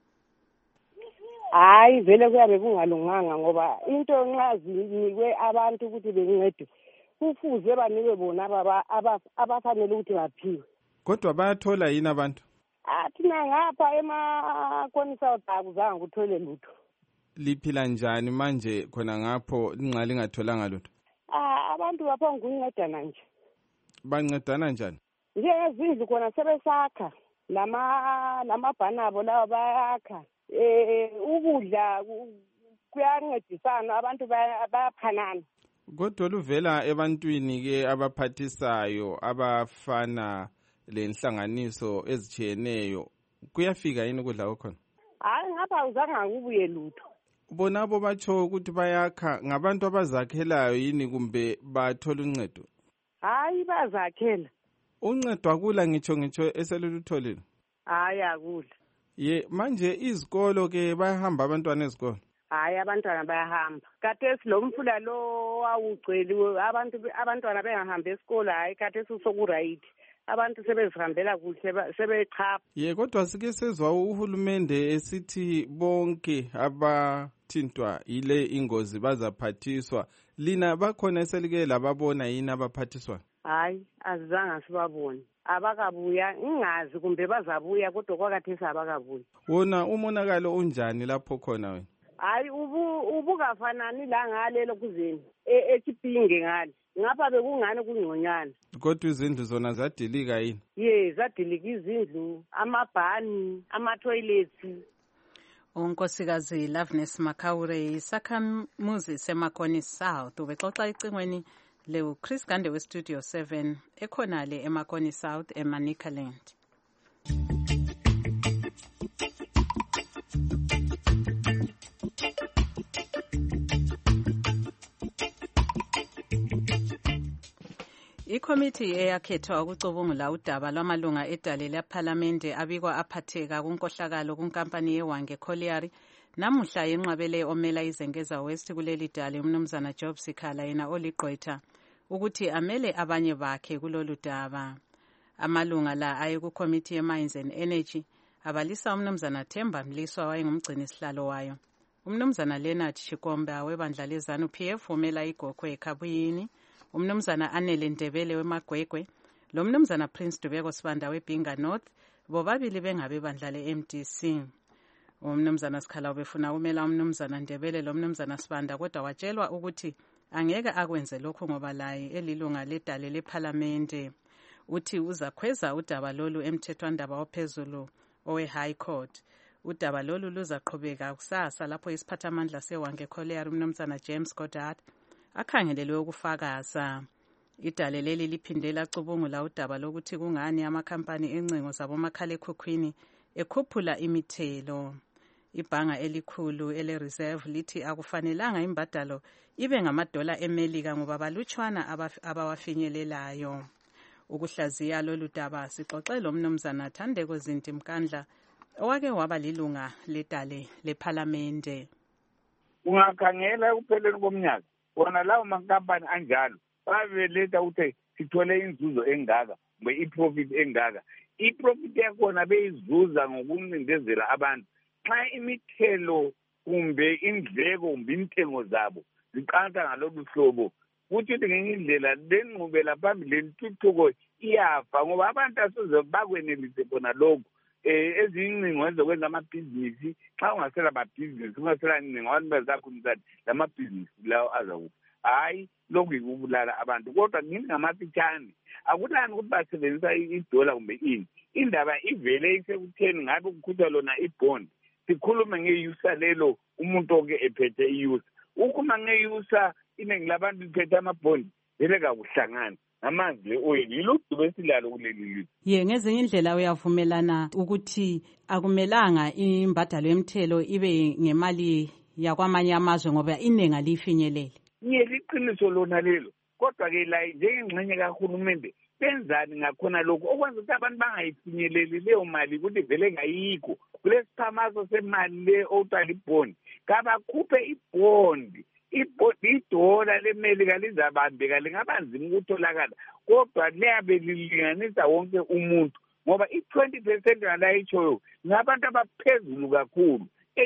Hayi vele kuyabe kungalunganga ngoba into nxa zinikwe abantu ukuthi bencede kufuze banikwe bona abafanele ukuthi baphiwe. Kodwa bayathola yini abantu? Thina ngapha eMakoni South akuzange kuthole lutho. Liphila njani manje khona ngapho inxa lingatholanga lutho? Abantu bapha ngokuncedana nje. Bancedana njani? Njengezindlu khona sebesakha lamabhanabo lawa bayakha. Ukudla kuyancedisana abantu bayaphanana. Kodwa oluvela ebantwini-ke abaphathisayo abafana lenhlanganiso ezitshiyeneyo kuyafika yini ukudla kwakhona? Hayi ngapha uzange kubuye lutho. Bonabo batsho ukuthi bayakha ngabantu abazakhelayo yini kumbe bathola uncedo? Hayi bazakhela. Uncedo akula ngitsho eselulutholile? Hayi akula. Ye manje izikolo-ke bayahamba abantwana ezikolo? Hayi abantwana bayahamba. Khathesi lo mfula lo awugcwele abantwana bengahambi esikolo. Hayi khathesi sokurayit. Abantu sebezihambela kuhle sebechapha. Ye kodwa sike sezwa uhulumende esithi bonke abathintwa ile ingozi bazaphathiswa. Lina bakhona eselike lababona yini abaphathiswa? Hayi azange sibabone. Abakabuya ingazi kumbe bazabuya kodwa kwakhathesi abakabuya. Wona umonakalo unjani lapho khona wena? Hayi ubukafanani la ngalelo kuzeni eKipinge ngale. Ngapha bekungani kungconyana. Kodwa izindlu zona zadilika yini? Ye zadilika izindlu, amabhani, ama-toilets. Unkosikazi Loveness Makaure isakhamuzi seMakoni South ubexoxa icingweni leChris Gande weStudio 7 ekhonale eMakoni South eManicaland. Ikomiti eyakhethwa ukucubungula udaba lwamalunga edale lephalamende abikwa aphatheka kunkohlakalo kunkampani yeWange Colliery namuhla yenqabele omela izengeza West kuleli dale umnumzana Job Sikhala yena oligqwetha ukuthi amele abanye bakhe kulolu daba. Amalunga la aye kukomiti yeMines and Energy abalisa umnumzana Themba Mliswa wayengumgcini sihlalo wayo. Umnumzana Leonard Chikomba webandla lezanu PF umela igokwe eKhabuyini. Umnumzana Anele Ndebele weMagwegwe lo mnumzana Prince Dubeko Sibanda weBinga North bobabili bengabe bandla leMDC. Umnumzana Sikhala ubefuna umela umnumzana Ndebele lo mnumzana Sibanda kodwa watshelwa ukuthi angeke akwenze lokho ngoba laye elilunga ledale lephalamende. Uthi uzakhweza udaba lolu emthethwandaba ophezulu owe High Court. Udaba lolu luzaqhubeka kusasa lapho isiphathamandla seWange Colliery umnumzana James Goddard akhangelelwe ukufakaza. Idale leli liphinde lacubungula udaba lokuthi kungani amakhampani encingo zabomakhalekhukhwini ekhuphula imithelo. Ibhanga elikhulu ele-reserve lithi akufanelanga imbadalo ibe ngamadola eMelika ngoba balutshwana abawafinyelelayo. Ukuhlaziya lolu daba sixoxe lo mnumzana Thandeko Zinti Mkandla owake waba lilunga ledale lephalamende. Ungakhangela ekupheleni komnyaka wona lawo mankampani anjalo babeletha ukuthi sithole inzuzo engaka mbe iprofit engaka. Iprofit yakhona beyizuza ngokuncindezela abantu xa imithelo kumbe indleko kumbe intengo zabo ziqansa ngalolu hlobo. Kuthi ngenye indlela lenqubela phambili lentuthuko iyafa ngoba abantu asoze bakwenelise bona lokho. Ezincingo ezokwenza amabhizinisi xa ungasela amabhizinisi ungasela ncingo abantu bazakhulumisa lamabhizinisi lawo azakuba hayi lokhu ikubulala abantu kodwa ngini ngamafitshane akulani ukuthi basebenzisa idola kumbe ini. Indaba ivele isekutheni ngabe kukhutshwa lona ibond sikhulume ngeyusa lelo umuntu oke ephethe iyusa. Ukhuluma ngeyusa iningi labantu liphethe amabond vele kakuhlangana amanzi oil yilutho besilalo kuleli lizwe. Ye ngezinye indlela uyavumelana ukuthi akumelanga imbadalo yemthelo ibe ngemali yakwamanye amazwe ngoba inengi alifinyelele. Liqiniso lona lelo kodwa ke la njengengxenye kahulumende benzani ngakhona lokho okwenza ukuthi abantu bangayifinyeleli leyo mali ukuthi vele ngayikho kulesiphamaso semali le otala ibond kabakhuphe ibond idola leMelika lizabambeka lingabanzima ukutholakala kodwa liyabe lilinganisa wonke umuntu ngoba i-20% ngalayitshoyo ngabantu abaphezulu kakhulu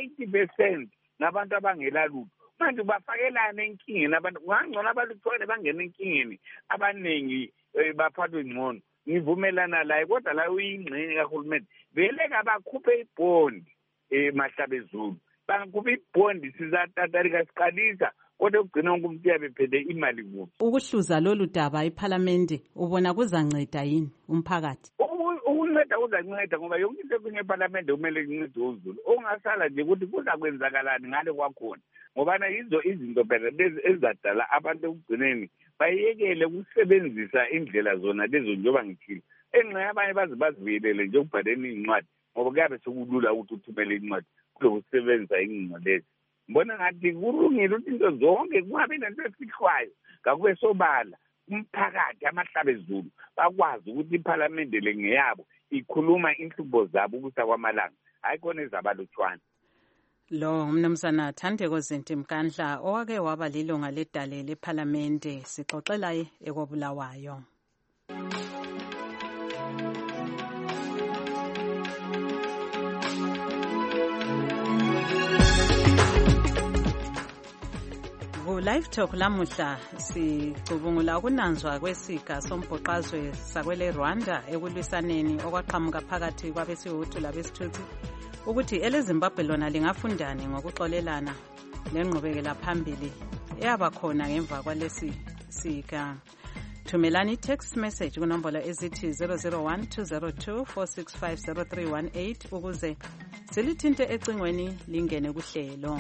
80% ngabantu abangelalutho. Manje bafakelana enkingeni abantu kungangcono abalutshwane bangena enkingeni abaningi baphathwe ngcono. Ngivumelana laye kodwa la uyingxenye kahulumende vele kabakhuphe ibond Mahlabezulu bangakhupha ibond sizatatarika siqalisa kodwa ukugcina wonke umuntu uyabephethe imali kubo. Ukuhluza lolu daba ephalamende ubona kuzanceda yini umphakathi? Ukunceda kuzanceda ngoba yonke into kwenye ephalamende kumele kuncede uzulu. Ongasala nje ukuthi kuzakwenzakalani ngale kwakhona. ngobana yizo izinto phela lezi ezadala abantu ekugcineni bayekele ukusebenzisa indlela zona lezo njengoba ngithile. Enxa yabanye bazibuyelele nje ukubhaleni incwadi ngoba kuyabe sekulula ukuthi uthumele incwadi kulokusebenzisa ingcingo lezi. Mbona ngathi kulungile ukuthi into zonke kungabi nento efihlwayo ngakube sobala umphakathi amahlabezulu bakwazi ukuthi iPhalamende le ngeyabo ikhuluma inhlubo zabo ukusa kwamalanga hayi khona ezabalutshwana. Lo mnumzana Thandeko Zinti Mkandla owake waba lilunga ledale lePhalamende sixoxela ekobulawayo. Live Talk lamuhla sicubungula ukunanzwa kwesiga sombhoqazwe sakwele Rwanda ekulwisaneni okwaqhamuka phakathi kwabesiHutu labesitutsi ukuthi eleZimbabwe lona lingafundani ngokuxolelana nenqubekela phambili eyaba khona ngemva kwalesi siga. Thumelani text message kunombolo ezithi 001-202-465-0318 ukuze silithinte ecingweni lingene kuhlelo.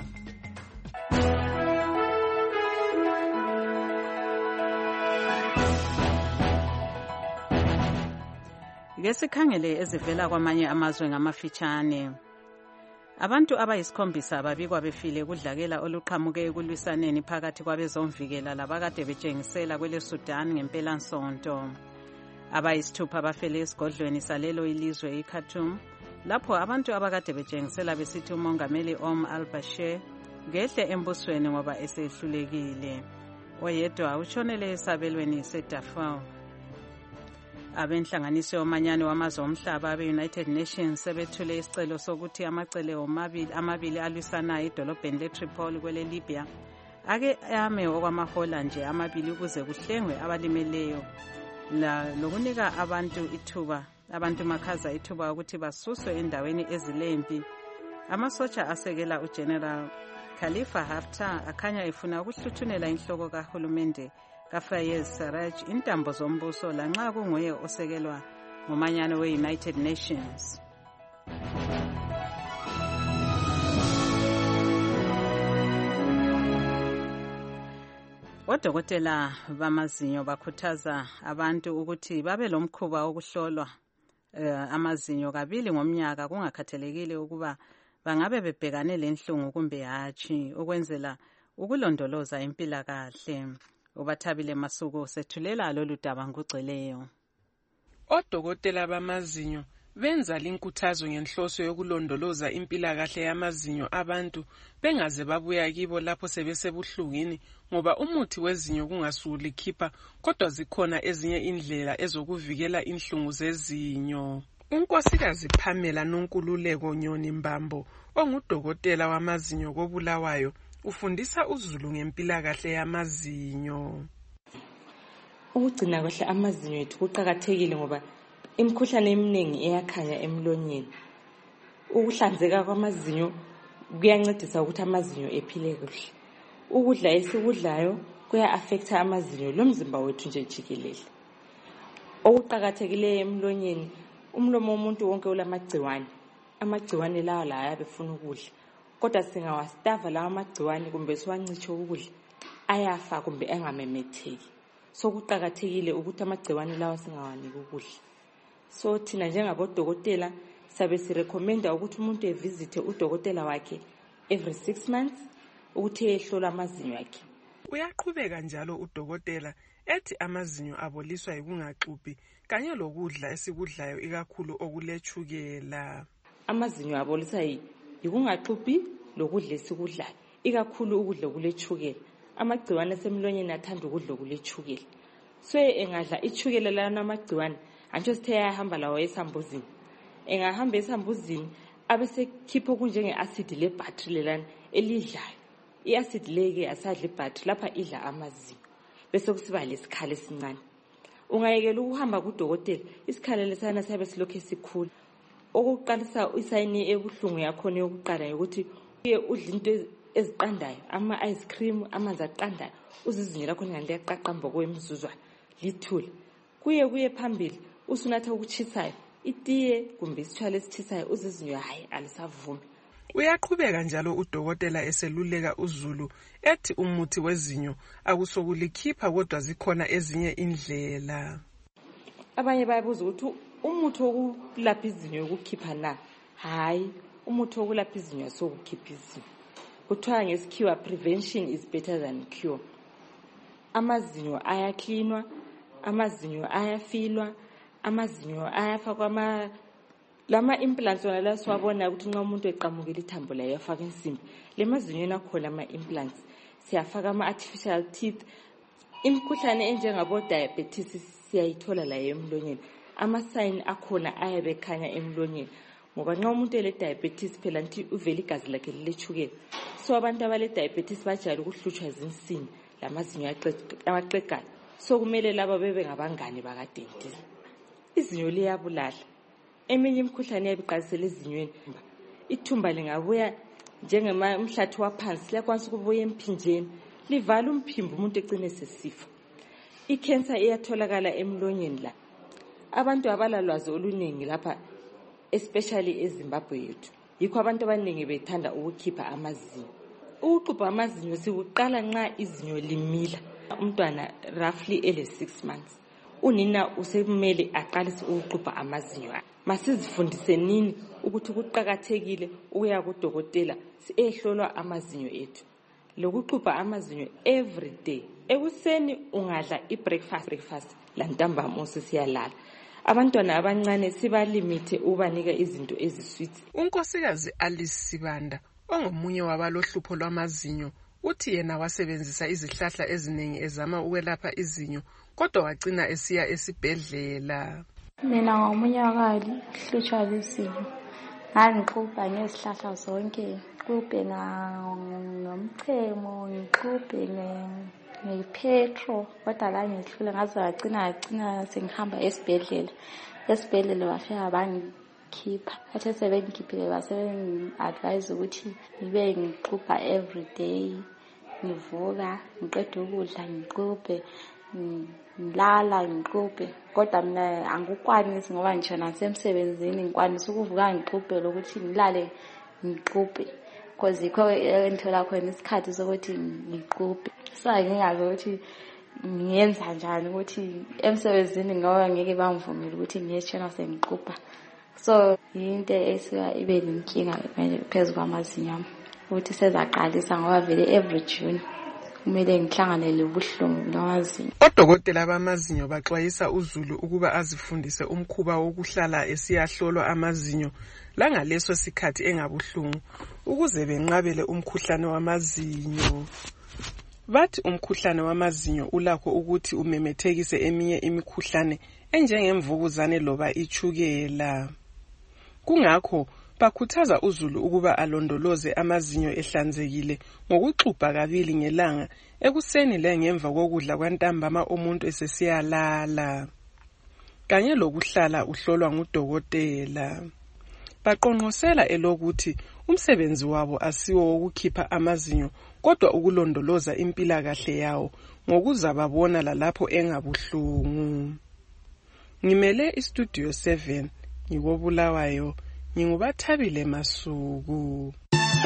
Ngesikhangele ezivela kwamanye amazwe ngamafitshane. Abantu abayisikhombisa babikwa befile kudlakela oluqhamuke ekulwisaneni phakathi kwabezomvikela labakade betshengisela kwele Sudan ngempela-nsonto. Abayisithupha bafele esigodlweni salelo ilizwe iKhartoum lapho abantu abakade betshengisela besithi umongameli Omar al-Bashir ngehle embusweni ngoba esehlulekile. Oyedwa utshonele esabelweni seDarfur. Abenhlanganiso yomanyano wamazwe omhlaba abe-United Nations sebethule isicelo sokuthi amacele amabili alwisanayo edolobheni leTripoli kwele Libya ake ame okwamahola nje amabili ukuze kuhlengwe abalimeleyo lokunika abantu makhaza ithuba ukuthi basuswe endaweni ezilempi. Amasotsha asekela uGeneral Khalifa Haftar akhanya efuna ukuhluthunela inhloko kahulumende kaFayez Sarraj intambo zombuso lanxa kunguye osekelwa ngomanyano we-United Nations. Odokotela bamazinyo bakhuthaza abantu ukuthi babe lomkhuba wokuhlolwa amazinyo kabili ngomnyaka kungakhathalekile ukuba bangabe bebhekane lenhlungu kumbe hatshi ukwenzela ukulondoloza impilakahle. Ubathabile Masuku sethulela lolu daba ngugcweleyo. Odokotela bamazinyo benza linkuthazo ngenhloso yokulondoloza impilakahle yamazinyo abantu bengaze babuya kibo lapho sebesebuhlungini ngoba umuthi wezinyo kungasulikhipha kodwa zikhona ezinye indlela ezokuvikela inhlungu zezinyo. Unkosikazi Pamela Nonkululeko Nyoni Mbambo ongudokotela wamazinyo koBulawayo ufundisa uZulu ngempilakahle yamazinyo. Ukugcina kahle amazinyo ethu kuqhakathekile ngoba imikhuhlane eminingi eyakhanya emlonyeni. Ukuhlanzeka kwamazinyo kuyancedisa ukuthi amazinyo ephile kahle. Ukudla esikudlayo kuya affecta amazinyo lomzimba wethu nje jikelele. Okuqhakathekileyo emlonyeni, umlomo womuntu wonke ulamagciwane. Amagciwane lawo la ayabefuna ukudla. Kodwa singawastava lawa amagciwane kumbe siwancitshe ukudla ayafa kumbe engamemetheki. So kuqhakathekile ukuthi amagciwane lawa singawaniki ukudla. So thina njengabodokotela sabe sirecommenda ukuthi umuntu evisite udokotela wakhe every 6 months ukuthi ehlolwe amazinyo akhe. Uyaqhubeka njalo udokotela ethi amazinyo aboliswa yikungaxubhi kanye lokudla esikudlayo ikakhulu okulechukela. Amazinyo aboliswa yikungaxubhi lokudla esikudlayo ikakhulu ukudla okulechukela. Amagciwane asemlonyeni athanda ukudla okulechukela. So engadla ichukela lana amagciwane antsho sithe yahamba lawo esambuzini. Engahamba esambuzini abesekhipha kunjenge acid le battery lelana elidlayo. I-acid leke asadla ibattery lapha idla amazinyo. Bese kusiba lesikhala esincane. Ungayekela ukuhamba kudokotela isikhala lesana siyabe silokho esikhulu. Okuqalisa isayini ebuhlungu yakhona yokuqala ukuthi uye udla into eziqandayo, ama-ice cream, amanzi aqandayo, uzizinyo lakho ngani liyaqaqamba kwemizuzwana lithule. Kuye phambili usunatha ukuchisayo, itiye kumbe isitshwala esitshisayo uzizinyo hayi alisavumi. Uyaqhubeka njalo udokotela eseluleka uZulu ethi umuthi wezinyo akusokulikhipha kodwa zikhona ezinye indlela. Abanye bayabuza ukuthi umuthi wokulapha izinyo ukukhipha na? Hayi, umuthi wokulapha izinyo sokukhipha izinyo. Kuthiwa ngesikhiwa prevention is better than cure. Amazinyo ayaklinwa, amazinyo ayafilwa, amazinyo ayafakwa lama implants wona la siwabona ukuthi nxa umuntu eqamukela ithambo la yafaka insimbi. Le mazinyo nakhona ama implants siyafaka ama artificial teeth. Imkhuhlane enjengabo diabetes siyayithola la emlonyeni. Ama sign akhona ayabe ekhanya emlonyeni. Ngoba nxa umuntu ele diabetes phela nti uvela igazi lakhe lilechukela. So abantu abale diabetes bajayele ukuhlutshwa zinsimbi lamazinyo amaqeqayo. So kumele laba bebe ngabangane baka dentist. Izinyo liyabulala. Eminye imkhuhlane yabiqalisele ezinyweni. Ithumba lingabuya njengemhlathi waphansi liyakwanisa ukubuya emphinjeni. Livala umphimbo umuntu ecine sesifa. I-cancer iyatholakala emlonyeni la. Abantu abalalwazi oluningi lapha especially eZimbabwe yethu. Yikho abantu abaningi bethanda ukukhipha amazinyo. Ukuxubha amazinyo sikuqala nxa izinyo limila. Umntwana roughly 6 months. Unina usemele aqalise ukuxubha amazinyo. Masizifundise nini ukuthi kuqhakathekile ukuya kudokotela sihlolwa amazinyo ethu. Lokuxubha amazinyo every day. Ekuseni ungadla breakfast lantambama siyalala. Abantwana abancane sibalimite ubanika izinto ezisweet. Unkosikazi Alice Sibanda ongomunye wabalohlupho lwamazinyo uthi yena wasebenzisa izihlahla eziningi ezama ukwelapha izinyo kodwa wagcina esiya esibhedlela. Mina ngomunye wakali hlutshwa lizinyo. Ngixubha ngezihlahla zonke, ngixubhe ngomchemo, ngixubhe ngepetro, kodwa la ngihlule ngaze wagcina sengihamba esibhedlela. Esibhedlela bafika bangikhipha. Bathe sebengikhiphile base-advise ukuthi ngibe ngixubha every day. Ngivuka, ngiqeda ukudla ngixubhe, ngilala ngixubhe. Kodwa mina angikwanisi ngoba ngisho nasemsebenzini ngikwanisa ukuvuka ngixubhe lokuthi ngilale ngixubhe. Because yikho engithola khona isikhathi sokuthi ngixubhe. Ngingazi ukuthi ngiyenza njani ukuthi emsebenzini ngoba ngeke bangivumele ukuthi ngiyetshena sengixubha. So into esika ibe lenkinga phezulu kwamazinyo ami ukuthi sezaqalisa ngoba vele every June kumele ngihlanganele ubuhlungu lwamazinyo. Odokotela bamazinyo baxwayisa uZulu ukuba azifundise umkhuba wokuhlala esiyahlolwa amazinyo langaleso sikhathi engabuhlungu ukuze benqabele umkhuhlane wamazinyo. Bathi umkhuhlane wamazinyo ulakho ukuthi umemethekise eminye imikhuhlane enjengemvukuzane loba ichukela. Kungakho bakhuthaza uZulu ukuba alondoloze amazinyo ehlanzekile ngokuxubha kabili ngelanga ekuseni lengemva kokudla kwantambama umuntu esesiyalala. Kanye lokuhlala uhlolwa ngudokotela. Baqonqosela elokuthi umsebenzi wabo asiwo wokukhipha amazinyo kodwa ukulondoloza impilakahle yawo ngokuzababona lalapho engabuhlungu. Ngimele istudio 7 ngikobulawayo ngingubathabile Masuku.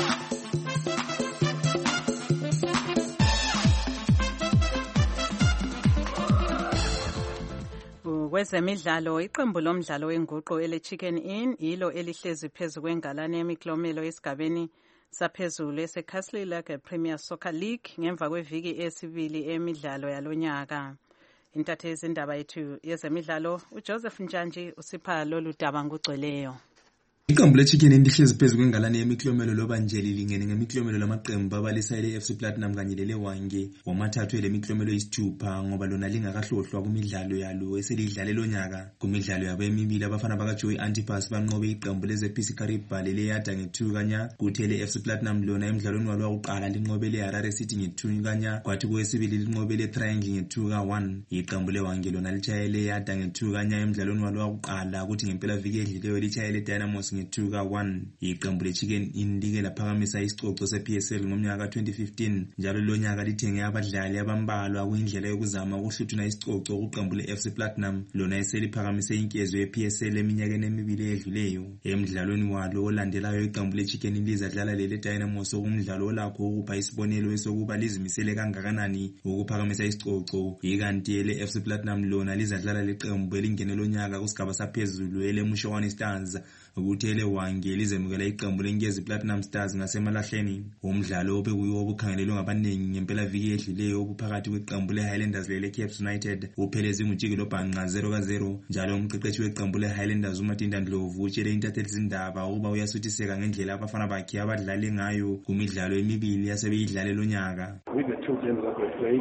Kwezemidlalo iqembu lomdlalo wenguqu ele-Chicken Inn yilo elihlezi phezu kwengalane yemiklomelo esigabeni saphezulu ese-Castle Lake Premier Soccer League ngemva kweviki esibili emidlalo yalonyaka. Intatheli indaba yethu yezemidlalo uJoseph Njanji usipha lolu daba ngugcweleyo. Iqembu le-Chicken Inn lihlezi phezu kwengalane yemiklomelo loba nje lilingene ngemiklomelo lamaqembu abalisa ile-FC Platinum kanye lele-Hwange womathathu elemiklomelo isithupha ngoba lona lingakahlohlwa kumidlalo yalo eselidlale lonyaka. Kumidlalo yabo emibili abafana bakaJoy Antipas banqobe iqembu leZPC Kariba leleyada nge-2 kanya, kuthi ele-FC Platinum lona emidlalweni walo wokuqala linqobe le-Harare City nge-2 kanya, kwathi kwesibili linqobe le-Triangle nge-2 ka-1. Iqembu le-Hwange lona litshayele yada nge-2 kanya emidlalweni walo wokuqala, kuthi ngempela viki edlileyo litshayele Dynamos nge-2-1. Iqembu le-Chicken Inn like laphakamisa isicoco se-PSL ngomnyaka ka-2015 njalo lo nyaka lithenge abadlali abambalwa kuyindlela yokuzama ukuhluthuna isicoco kuqembu le-FC Platinum lona eseliphakamise inkezo ye-PSL eminyakeni emibili edluleyo. Emidlalweni walo olandelayo iqembu le-Chicken Inn lizadlala lele Dynamos okumdlalo olakho ukupha isibonelo esokuba lizimisele kangakanani ukuphakamisa isicoco. Ikanti ele-FC Platinum lona lizadlala leqembu elingene lo nyaka kusigaba saphezulu ele-Mushwana Stars ukuthi ele-Hwange lizemukela iqembu leNkezi Platinum Stars ngasemalahleni. Umdlalo obekuyiwo obukhangelelwe ngabaningi ngempela viki edluleyo obuphakathi kweqembu le-Highlanders lele-Cape United upheleze ngujikelo bhanqa 0-0 njalo umqeqeshi weqembu le-Highlanders uMatinda Ndlovu utshele intatheli zindaba ukuba uyasuthiseka ngendlela abafana bakhe abadlale ngayo kumidlalo emibili yasebeyidlale lo nyaka. With the 2 games that we played,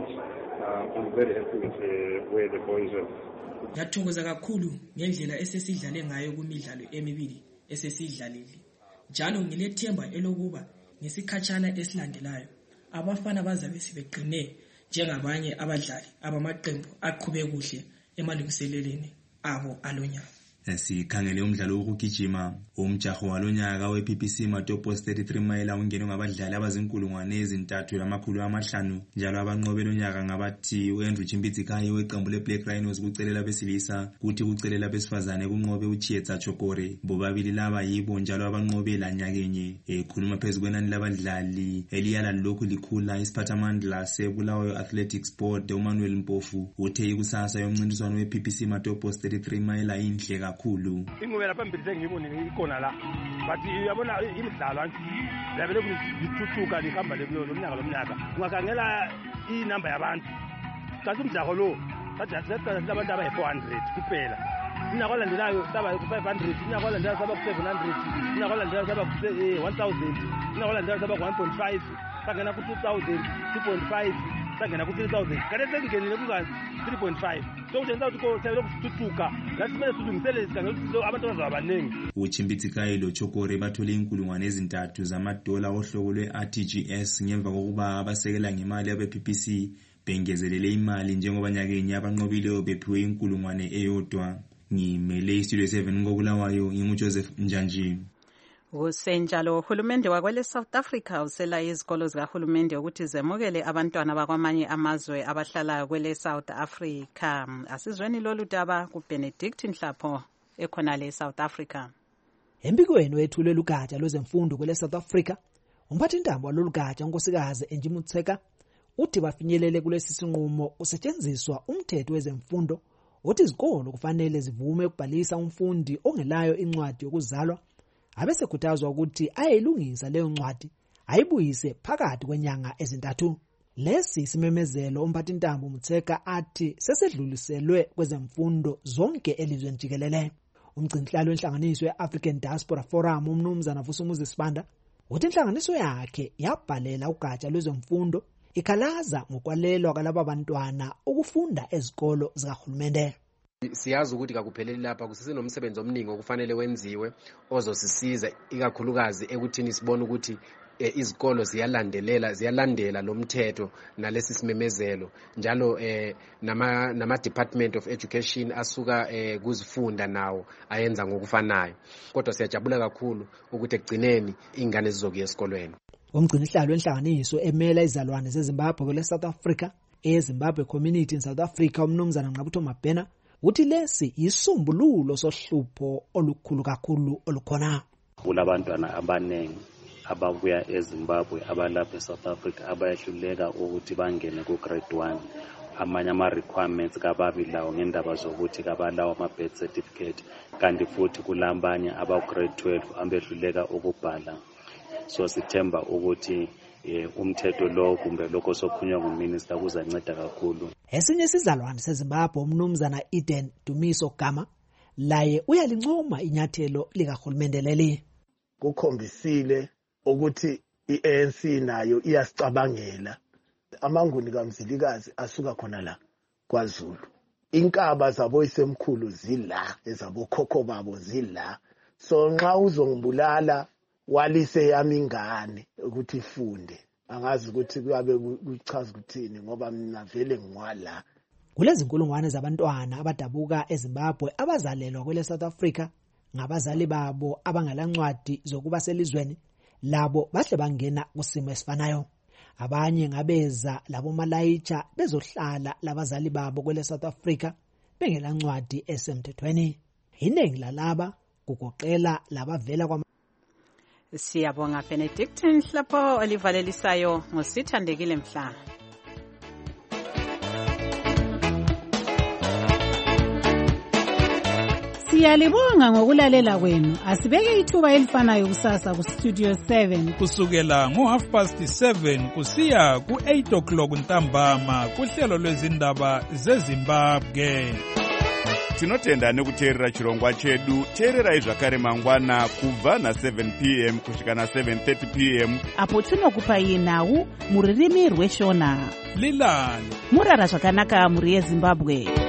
I'm very happy with where the boys are. Ngiyathokoza kakhulu ngendlela esesidlale ngayo kumidlalo emibili esesidlalile. Njalo ngilethemba elokuba ngesikhatshana esilandelayo abafana bazabe sibeqine njengabanye abadlali abamaqembu aqhube kuhle emalungiseleleni abo alonyaka. Sikhangele umdlalo wokugijima umjaho walonyaka we-PPC Matopos 33 mile ungenwe ngabadlali abazinkulungwane ezintathu njalo abanqobe lonyaka ngabathi uAndrew Chimbizikayo weqembu le-Black Rhinos kucelela besilisa kuthi kucelela besifazane kunqobe uChietsa Chokore. Bobabili laba yibo njalo abanqobe la nyakenye. Ekhuluma phezu kwenani labadlali eliyala lokhu likhula isiphathamandla seBulawayo Athletics Board uManuel Mpofu uthe ikusasa yomncintiswano we-PPC Matopos 33 mile inhle kakhulu. Ingqubela phambili sengiyibonile ikona la but uyabona imidlalo labele kuthuthuka lihamba lekulo lomnyaka ungakhangela inamba yabantu kathi umjaho lo sathi abantu abayi-400 kuphela. Unyaka olandelayo saba ku-500, unyaka olandelayo saba ku-700, unyaka olandelayo saba ku-1000, unyaka olandelayo saba ku-1.5, sangena ku-2000, 2.5, sangena ku-3000 kade sekungenile kuka-3.5. So kujenza ukuthi sebele kuthuthuka lasimele silungisele sikhangela abantu abazaba baningi. uChimbizikayo loChokore bathole inkulungwane ezintathu $3 ohlobo lwe-RTGS ngemva kokuba abasekela ngemali abe-PPC bengezelele imali njengoba nyakenye abanqobileyo bephiwe inkulungwane eyodwa. Ngimele iStudio 7 ngoBulawayo nginguJoseph Njanji. Kusenjalo uhulumende wakwele South Africa usela izikolo zikahulumende ukuthi zemukele abantwana bakwamanye amazwe abahlala kwele South Africa. Asizweni lolu daba kuBenedict Nhlapho ekhonale South Africa. Embikweni wethule lugatsha lwezemfundo kwele South Africa, umphathintambo walolu gatsha uNkosikazi Enjimutseka uthi bafinyelele kulesi sinqumo usetshenziswa umthetho wezemfundo uthi izikolo kufanele zivume ukubhalisa umfundi ongelayo incwadi yokuzalwa abesekhuthazwa ukuthi ayilungisa leyo ncwadi ayibuyise phakathi kwenyanga ezintathu. Lesi simemezelo umphathintambo Mutseka athi sesedluliselwe kwezemfundo zonke elizweni jikelele. Umgcinhlalo wenhlanganiso ye-African Diaspora Forum uMnumzana Vusumuzi Sibanda uthi inhlanganiso yakhe yabhalela ugatsha lwezemfundo ikhalaza ngokwalelwa kwalaba bantwana ukufunda ezikolo zikahulumende. Siyazi ukuthi kakupheleli lapha kusesenomsebenzi omningi okufanele wenziwe ozosisiza ikakhulukazi ekuthini sibone ukuthi izikolo ziyalandela lo mthetho nalesi simemezelo njalo nama Department of Education asuka kuzifunda nawo ayenza ngokufanayo. Kodwa siyajabula kakhulu ukuthi ekugcineni ingane zizokuya esikolweni. Umgcinisihlalo wenhlanganiso emela izalwane zeZimbabwe kwele South Africa eZimbabwe Community in South Africa uMnumzana Nqabutho Mabhena uthi lesi yisumbululo sohlupho olukhulu kakhulu olukhona. Kulabantwana abanengi ababuya eZimbabwe abalapha eSouth Africa abayahluleka ukuthi bangene ku grade 1. Amanye ama-requirements kababi lawo ngendaba zokuthi kabalawo ama-birth certificate kanti futhi kulambanye aba-grade 12 abehluleka ukubhala. So sithemba ukuthi umthetho lo kumbe lokho sokhulunywa nguminister kuzanceda kakhulu. Esinye isizalwane seZimbabwe uMnumzana Eden Dumiso Gama laye uyalincoma inyathelo likahulumende leli. Kukhombisile ukuthi iANC nayo iyasicabangela. Amanguni kaMzilikazi asuka khona la kwaZulu. Inkaba zabo isemkhulu zila ezabo khokho babo zila. So nxa uzongibulala walise yami ingane ukuthi ifunde angazi ukuthi kuyabe kuchaza ukuthini ngoba mina vele ngwala. Kulezi inkulungwane zabantwana abadabuka eZimbabwe abazalelwa kwele South Africa ngabazali babo abangalancwadi zokuba selizweni, labo bahle bangena kusimo esifanayo. Abanye ngabeza labo malayitsha bezohlala labazali babo kwele South Africa bengelancwadi esemthethweni. Iningi lalaba kugoqela labavela kwa Siyabonga Benedictine Hlapho olivalelisayo ngosithandekile mhla. Siyalibonga ngokulalela kwenu. Asibeke ithuba elifanayo kusasa ku Studio 7 kusukela ngo7:30 kusiya ku8:00 ntambama kuhlelo lwezindaba zeZimbabwe. Tinotenda nekuteerera chirongwa chedu. Teererai zvakare mangwana kubva na7 p.m. kusvika na7:30 p.m. apo tinokupai nhau muririmi rweshona. Lilani murara zvakanaka muri yeZimbabwe.